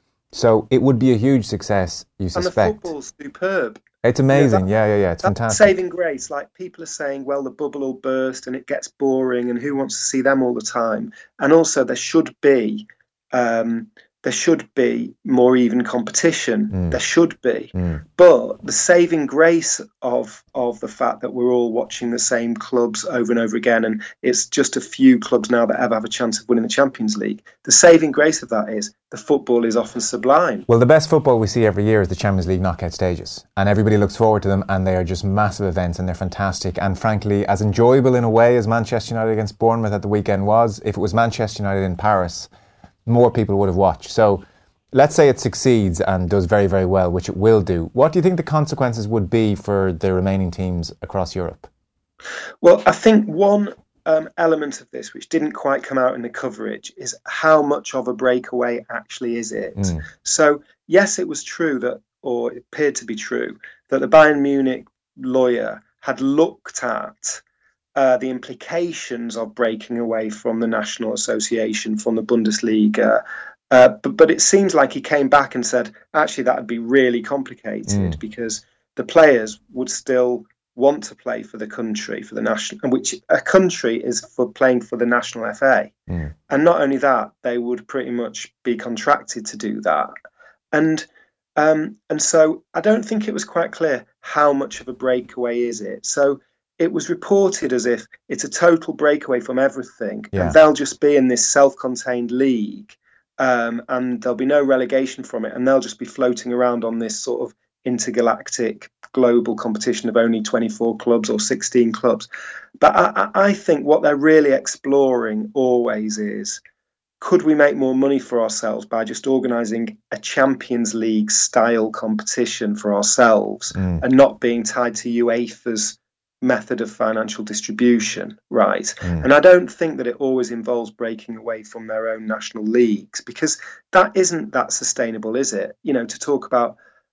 So it would be a huge success, you suspect. And the football's superb. It's amazing. Yeah, yeah, yeah. yeah. It's fantastic. Saving grace. Like, people are saying, well, the bubble will burst and it gets boring and who wants to see them all the time? And also there should be... Um, there should be more even competition. Mm. There should be. Mm. But the saving grace of of the fact that we're all watching the same clubs over and over again, and it's just a few clubs now that ever have a chance of winning the Champions League, the saving grace of that is the football is often sublime. Well, the best football we see every year is the Champions League knockout stages, and everybody looks forward to them, and they are just massive events, and they're fantastic, and frankly, as enjoyable in a way as Manchester United against Bournemouth at the weekend was, if it was Manchester United in Paris, more people would have watched. So let's say it succeeds and does very, very well, which it will do. What do you think the consequences would be for the remaining teams across Europe? Well, I think one um, element of this, which didn't quite come out in the coverage, is how much of a breakaway actually is it? Mm. So, yes, it was true that, or it appeared to be true, that the Bayern Munich lawyer had looked at Uh, the implications of breaking away from the National Association, from the Bundesliga. Uh, but, but it seems like he came back and said, actually, that would be really complicated mm. because the players would still want to play for the country, for the national, and which a country is for playing for the national F A. Mm. And not only that, they would pretty much be contracted to do that. And um, and so I don't think it was quite clear how much of a breakaway is it. So it was reported as if it's a total breakaway from everything, yeah. and they'll just be in this self-contained league, um, and there'll be no relegation from it, and they'll just be floating around on this sort of intergalactic global competition of only twenty-four clubs or sixteen clubs. But I, I think what they're really exploring always is, could we make more money for ourselves by just organising a Champions League style competition for ourselves mm. and not being tied to UEFA's method of financial distribution, right? Mm. And I don't think that it always involves breaking away from their own national leagues, because that isn't that sustainable, is it? You know, to talk about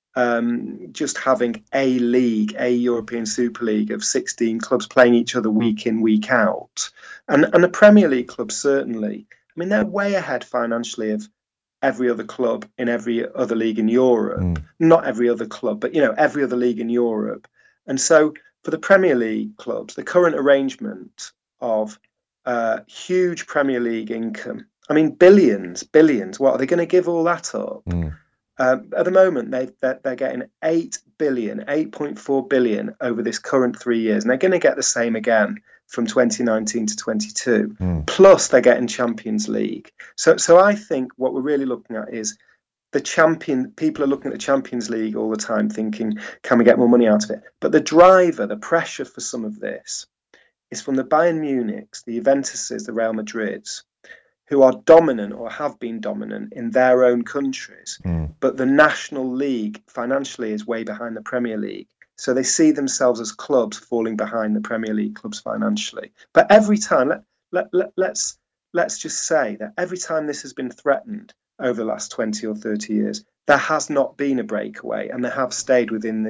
um, just having a league, a European Super League of sixteen clubs playing each other week in, week out. And, and the Premier League clubs, certainly, I mean, they're way ahead financially of every other club in every other league in Europe. Mm. Not every other club, but, you know, every other league in Europe. And so for the Premier League clubs, the current arrangement of uh, huge Premier League income, I mean, billions, billions, what, are they going to give all that up? Mm. Uh, at the moment, they, they're, they're getting eight billion, eight point four billion over this current three years, and they're going to get the same again from twenty nineteen to twenty-two. Mm. Plus, they're getting Champions League. So, so I think what we're really looking at is the champion. People are looking at the Champions League all the time thinking, can we get more money out of it? But the driver, the pressure for some of this is from the Bayern Munichs, the Juventuses, the Real Madrids, who are dominant or have been dominant in their own countries. Mm. But the National League financially is way behind the Premier League. So they see themselves as clubs falling behind the Premier League clubs financially. But every time, let, let, let, let's, let's just say that every time this has been threatened over the last twenty or thirty years, there has not been a breakaway, and they have stayed within the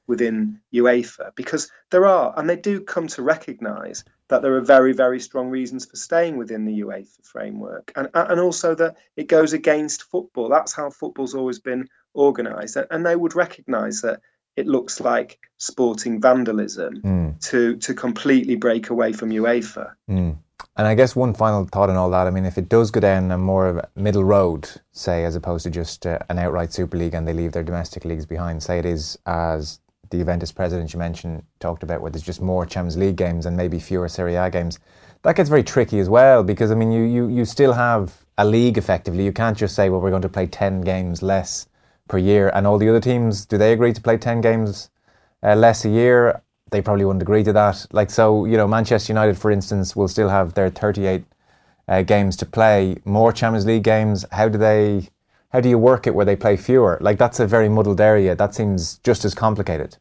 within UEFA, because there are, and they do come to recognise that there are very, very strong reasons for staying within the UEFA framework, and and also that it goes against football. That's how football's always been organised, and they would recognise that it looks like sporting vandalism mm. to to completely break away from UEFA. Mm. And I guess one final thought on all that, I mean, if it does go down a more of a middle road, say, as opposed to just uh, an outright Super League and they leave their domestic leagues behind, say it is, as the Juventus president you mentioned talked about, where there's just more Champions League games and maybe fewer Serie A games, that gets very tricky as well, because, I mean, you, you, you still have a league effectively. You can't just say, well, we're going to play ten games less per year, and all the other teams, do they agree to play ten games uh, less a year? They probably wouldn't agree to that. Like, so, you know, Manchester United, for instance, will still have their thirty-eight uh, games to play, more Champions League games. How do they, how do you work it where they play fewer? Like, that's a very muddled area. That seems just as complicated.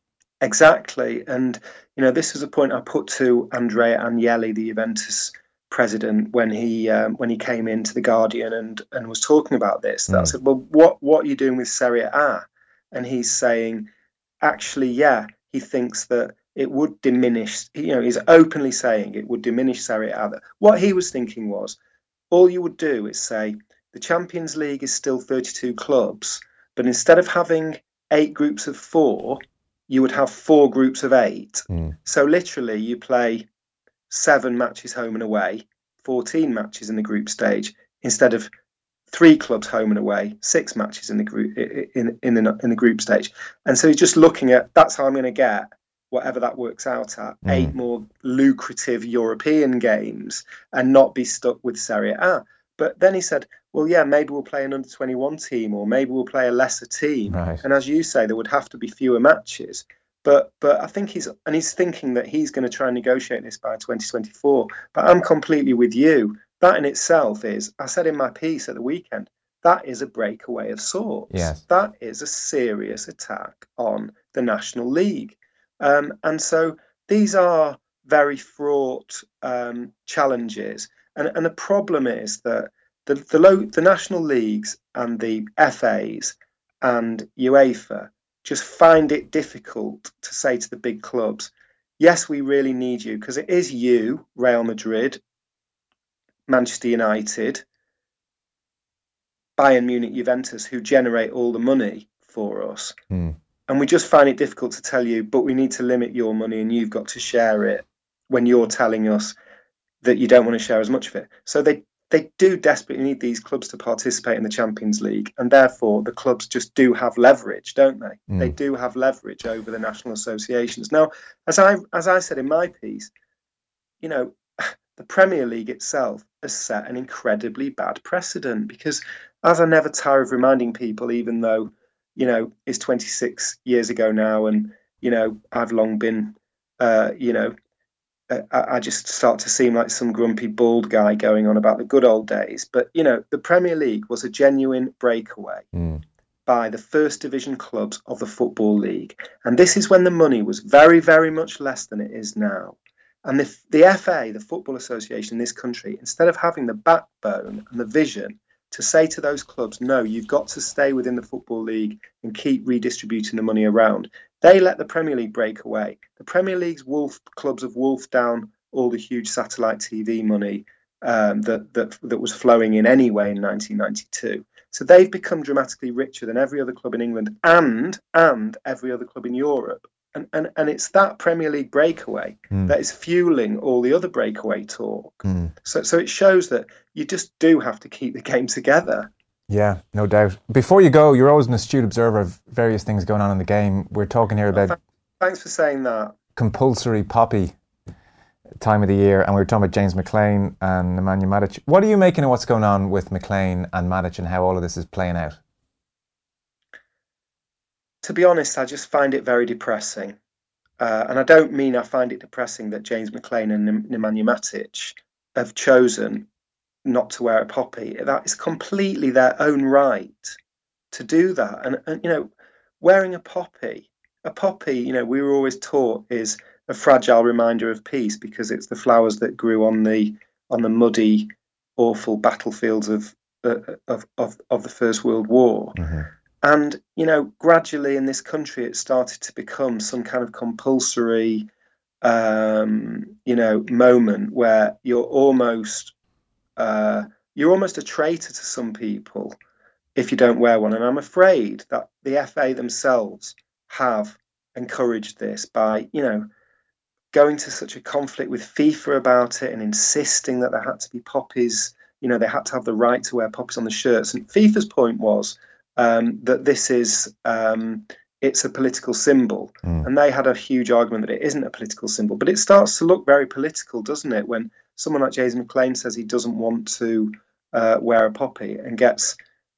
Exactly. And, you know, this is a point I put to Andrea Agnelli, the Juventus president, when he um, when he came into The Guardian and, and was talking about this. That mm. I said, well, what, what are you doing with Serie A? And he's saying, actually, yeah, he thinks that it would diminish, you know, he's openly saying it would diminish Serie A. What he was thinking was, all you would do is say, the Champions League is still thirty-two clubs, but instead of having eight groups of four, you would have four groups of eight. Mm. So literally you play seven matches home and away, fourteen matches in the group stage, instead of three clubs home and away, six matches in the group in in the in the group stage. And so he's just looking at, that's how I'm going to get whatever that works out at, mm. eight more lucrative European games and not be stuck with Serie A. But then he said, well, yeah, maybe we'll play an under twenty-one team, or maybe we'll play a lesser team. Right. And as you say, there would have to be fewer matches. But but I think he's, and he's thinking that he's going to try and negotiate this by twenty twenty-four. But I'm completely with you. That in itself is, I said in my piece at the weekend, that is a breakaway of sorts. Yes. That is a serious attack on the National League. Um, and so these are very fraught um, challenges. And, and the problem is that the, the, low, the National Leagues and the F As and UEFA just find it difficult to say to the big clubs, yes, we really need you, because it is you, Real Madrid, Manchester United, Bayern Munich, Juventus, who generate all the money for us. Mm. And we just find it difficult to tell you, but we need to limit your money and you've got to share it, when you're telling us that you don't want to share as much of it. So they, they do desperately need these clubs to participate in the Champions League. And therefore, the clubs just do have leverage, don't they? Mm. They do have leverage over the national associations. Now, as I as I said in my piece, you know, the Premier League itself has set an incredibly bad precedent, because, as I never tire of reminding people, even though, you know, it's twenty-six years ago now, and, you know, I've long been, uh, you know, uh, I, I just start to seem like some grumpy bald guy going on about the good old days. But, you know, the Premier League was a genuine breakaway mm. by the first division clubs of the Football League. And this is when the money was very, very much less than it is now. And the, the F A, the Football Association in this country, instead of having the backbone and the vision to say to those clubs, no, you've got to stay within the Football League and keep redistributing the money around, they let the Premier League break away. The Premier League's wolf clubs have wolfed down all the huge satellite T V money um, that, that, that was flowing in anyway in nineteen ninety-two. So they've become dramatically richer than every other club in England and and every other club in Europe. And, and and it's that Premier League breakaway mm. that is fueling all the other breakaway talk. Mm. So so it shows that you just do have to keep the game together. Yeah, no doubt. Before you go, you're always an astute observer of various things going on in the game. We're talking here about... Oh, thanks for saying that. Compulsory poppy time of the year, and we were talking about James McClean and Nemanja Matic. What are you making of what's going on with McClean and Matic and how all of this is playing out? To be honest, I just find it very depressing. Uh, and I don't mean I find it depressing that James McClean and Nemanja Matic have chosen not to wear a poppy. That is completely their own right to do that. And, and, you know, wearing a poppy, a poppy, you know, we were always taught is a fragile reminder of peace, because it's the flowers that grew on the on the muddy, awful battlefields of uh, of, of of the First World War. Mm-hmm. And, you know, gradually in this country, it started to become some kind of compulsory, um, you know, moment where you're almost, uh, you're almost a traitor to some people if you don't wear one. And I'm afraid that the F A themselves have encouraged this by, you know, going to such a conflict with FIFA about it and insisting that there had to be poppies, you know, they had to have the right to wear poppies on the shirts. And FIFA's point was um, that this is, um, it's a political symbol. Mm. And they had a huge argument that it isn't a political symbol. But it starts to look very political, doesn't it, when someone like James McClean says he doesn't want to uh, wear a poppy and gets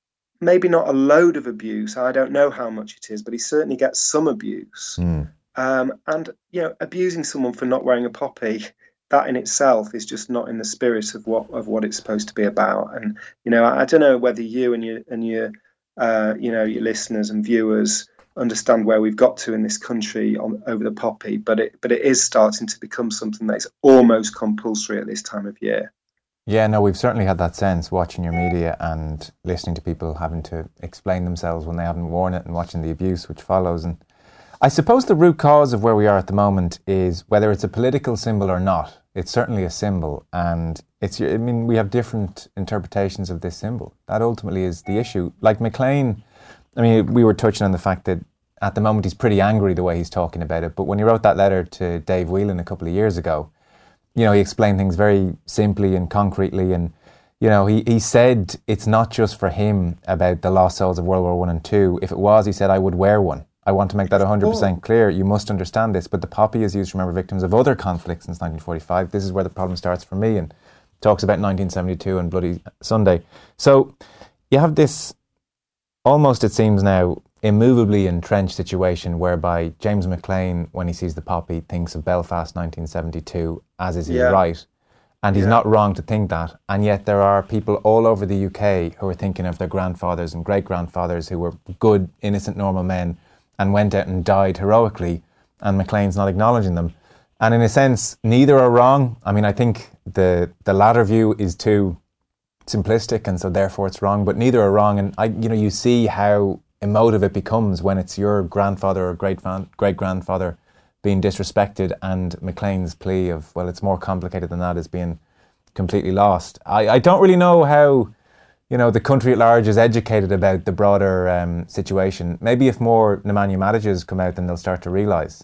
maybe not a load of abuse. I don't know how much it is, but he certainly gets some abuse. Mm. Um, and, you know, abusing someone for not wearing a poppy, that in itself is just not in the spirit of what of what it's supposed to be about. And, you know, I, I don't know whether you and your and your uh, you know, your listeners and viewers understand where we've got to in this country on over the poppy, but it but it is starting to become something that is almost compulsory at this time of year. Yeah, no, we've certainly had that sense watching your media and listening to people having to explain themselves when they haven't worn it and watching the abuse which follows. And I suppose the root cause of where we are at the moment is whether it's a political symbol or not. It's certainly a symbol, and it's. I mean, we have different interpretations of this symbol. That ultimately is the issue. Like McClean, I mean, we were touching on the fact that at the moment he's pretty angry the way he's talking about it. But when he wrote that letter to Dave Whelan a couple of years ago, you know, he explained things very simply and concretely. And, you know, he, he said it's not just for him about the lost souls of World War One and Two. If it was, he said, I would wear one. I want to make that one hundred percent clear. You must understand this. But the poppy is used to remember victims of other conflicts since nineteen forty-five. This is where the problem starts for me, and talks about nineteen seventy-two and Bloody Sunday. So you have this almost, it seems now, immovably entrenched situation whereby James McClean, when he sees the poppy, thinks of Belfast nineteen seventy-two, as is he yeah. right. And he's yeah. not wrong to think that. And yet there are people all over the U K who are thinking of their grandfathers and great-grandfathers who were good, innocent, normal men and went out and died heroically, and McClean's not acknowledging them. And in a sense, neither are wrong. I mean, I think the the latter view is too simplistic, and so therefore it's wrong, but neither are wrong. And I, you know, you see how emotive it becomes when it's your grandfather or great great grandfather being disrespected, and McClean's plea of, well, it's more complicated than that, is being completely lost. I, I don't really know how, you know, the country at large is educated about the broader um, situation. Maybe if more Nemanja Matićs come out, then they'll start to realise.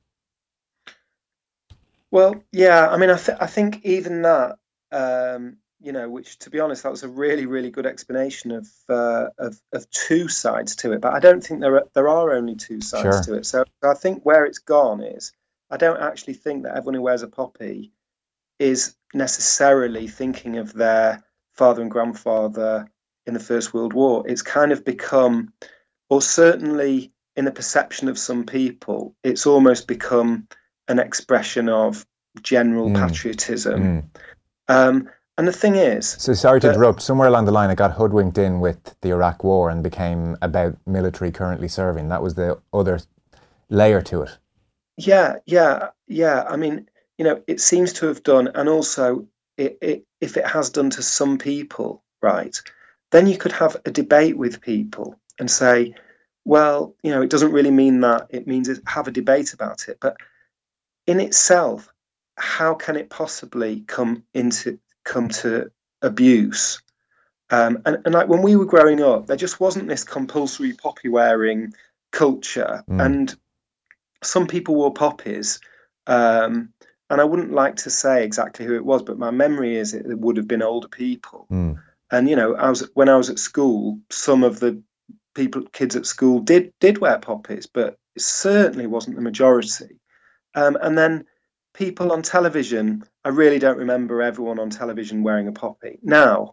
Well, yeah, I mean, I, th- I think even that, um, you know, which, to be honest, that was a really, really good explanation of, uh, of of two sides to it. But I don't think there are, there are only two sides sure. to it. So, so I think where it's gone is, I don't actually think that everyone who wears a poppy is necessarily thinking of their father and grandfather in the First World War. It's kind of become, or certainly in the perception of some people, it's almost become an expression of general mm. patriotism. Mm. Um, and the thing is... So sorry to that, interrupt, somewhere along the line it got hoodwinked in with the Iraq War and became about military currently serving. That was the other layer to it. Yeah, yeah, yeah. I mean, you know, it seems to have done, and also it, it, if it has done to some people, right, then you could have a debate with people and say, well, you know, it doesn't really mean that. It means it, have a debate about it. But in itself, how can it possibly come into come to abuse? Um, and, and like when we were growing up, there just wasn't this compulsory poppy wearing culture, mm. and some people wore poppies. Um, and I wouldn't like to say exactly who it was, but my memory is it would have been older people. Mm. And you know, I was when I was at school, some of the people, kids at school, did did wear poppies, but it certainly wasn't the majority. Um, and then people on television, I really don't remember everyone on television wearing a poppy. Now,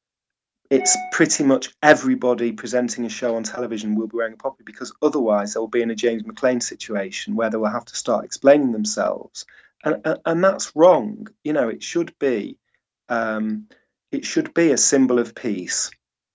it's pretty much everybody presenting a show on television will be wearing a poppy, because otherwise they'll be in a James McClean situation where they will have to start explaining themselves. And, and, and that's wrong. You know, it should be, um, it should be a symbol of peace.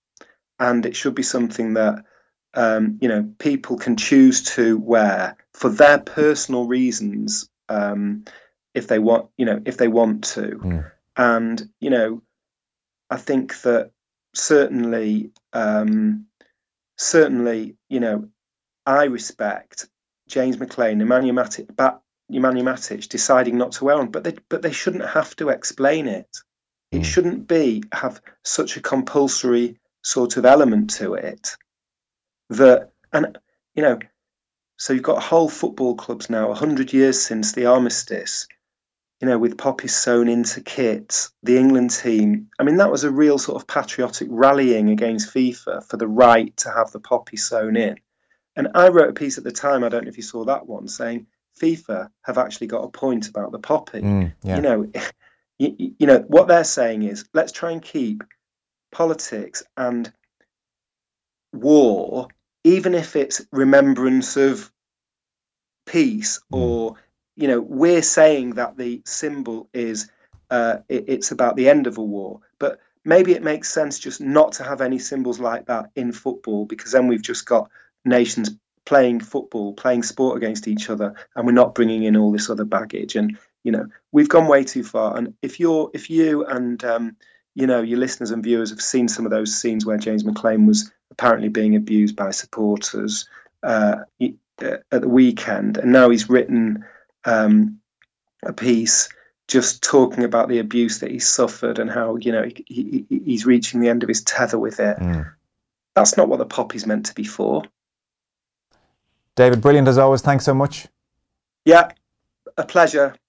And it should be something that, um, you know, people can choose to wear for their personal reasons, um, if they want, you know, if they want to. Mm. And, you know, I think that certainly, um, certainly, you know, I respect James McClean, Nemanja Matic, but Nemanja Matic deciding not to wear one, but they but they shouldn't have to explain it. It mm. shouldn't be have such a compulsory sort of element to it that, and you know, so you've got whole football clubs now, a hundred years since the armistice, you know, with poppies sewn into kits. The England team, I mean, that was a real sort of patriotic rallying against FIFA for the right to have the poppy sewn in. And I wrote a piece at the time, I don't know if you saw that one, saying FIFA have actually got a point about the poppy. Mm, yeah. You know, you, you know, what they're saying is, let's try and keep politics and war, even if it's remembrance of peace, mm. or, you know, we're saying that the symbol is, uh, it, it's about the end of a war, but maybe it makes sense just not to have any symbols like that in football, because then we've just got nations playing football, playing sport against each other, and we're not bringing in all this other baggage. And, you know, we've gone way too far. And if you're, if you and, um, you know, your listeners and viewers have seen some of those scenes where James McClean was apparently being abused by supporters uh, at the weekend, and now he's written um, a piece just talking about the abuse that he suffered and how, you know, he, he, he's reaching the end of his tether with it. Mm. That's not what the poppy's meant to be for. David, brilliant as always. Thanks so much. Yeah, a pleasure.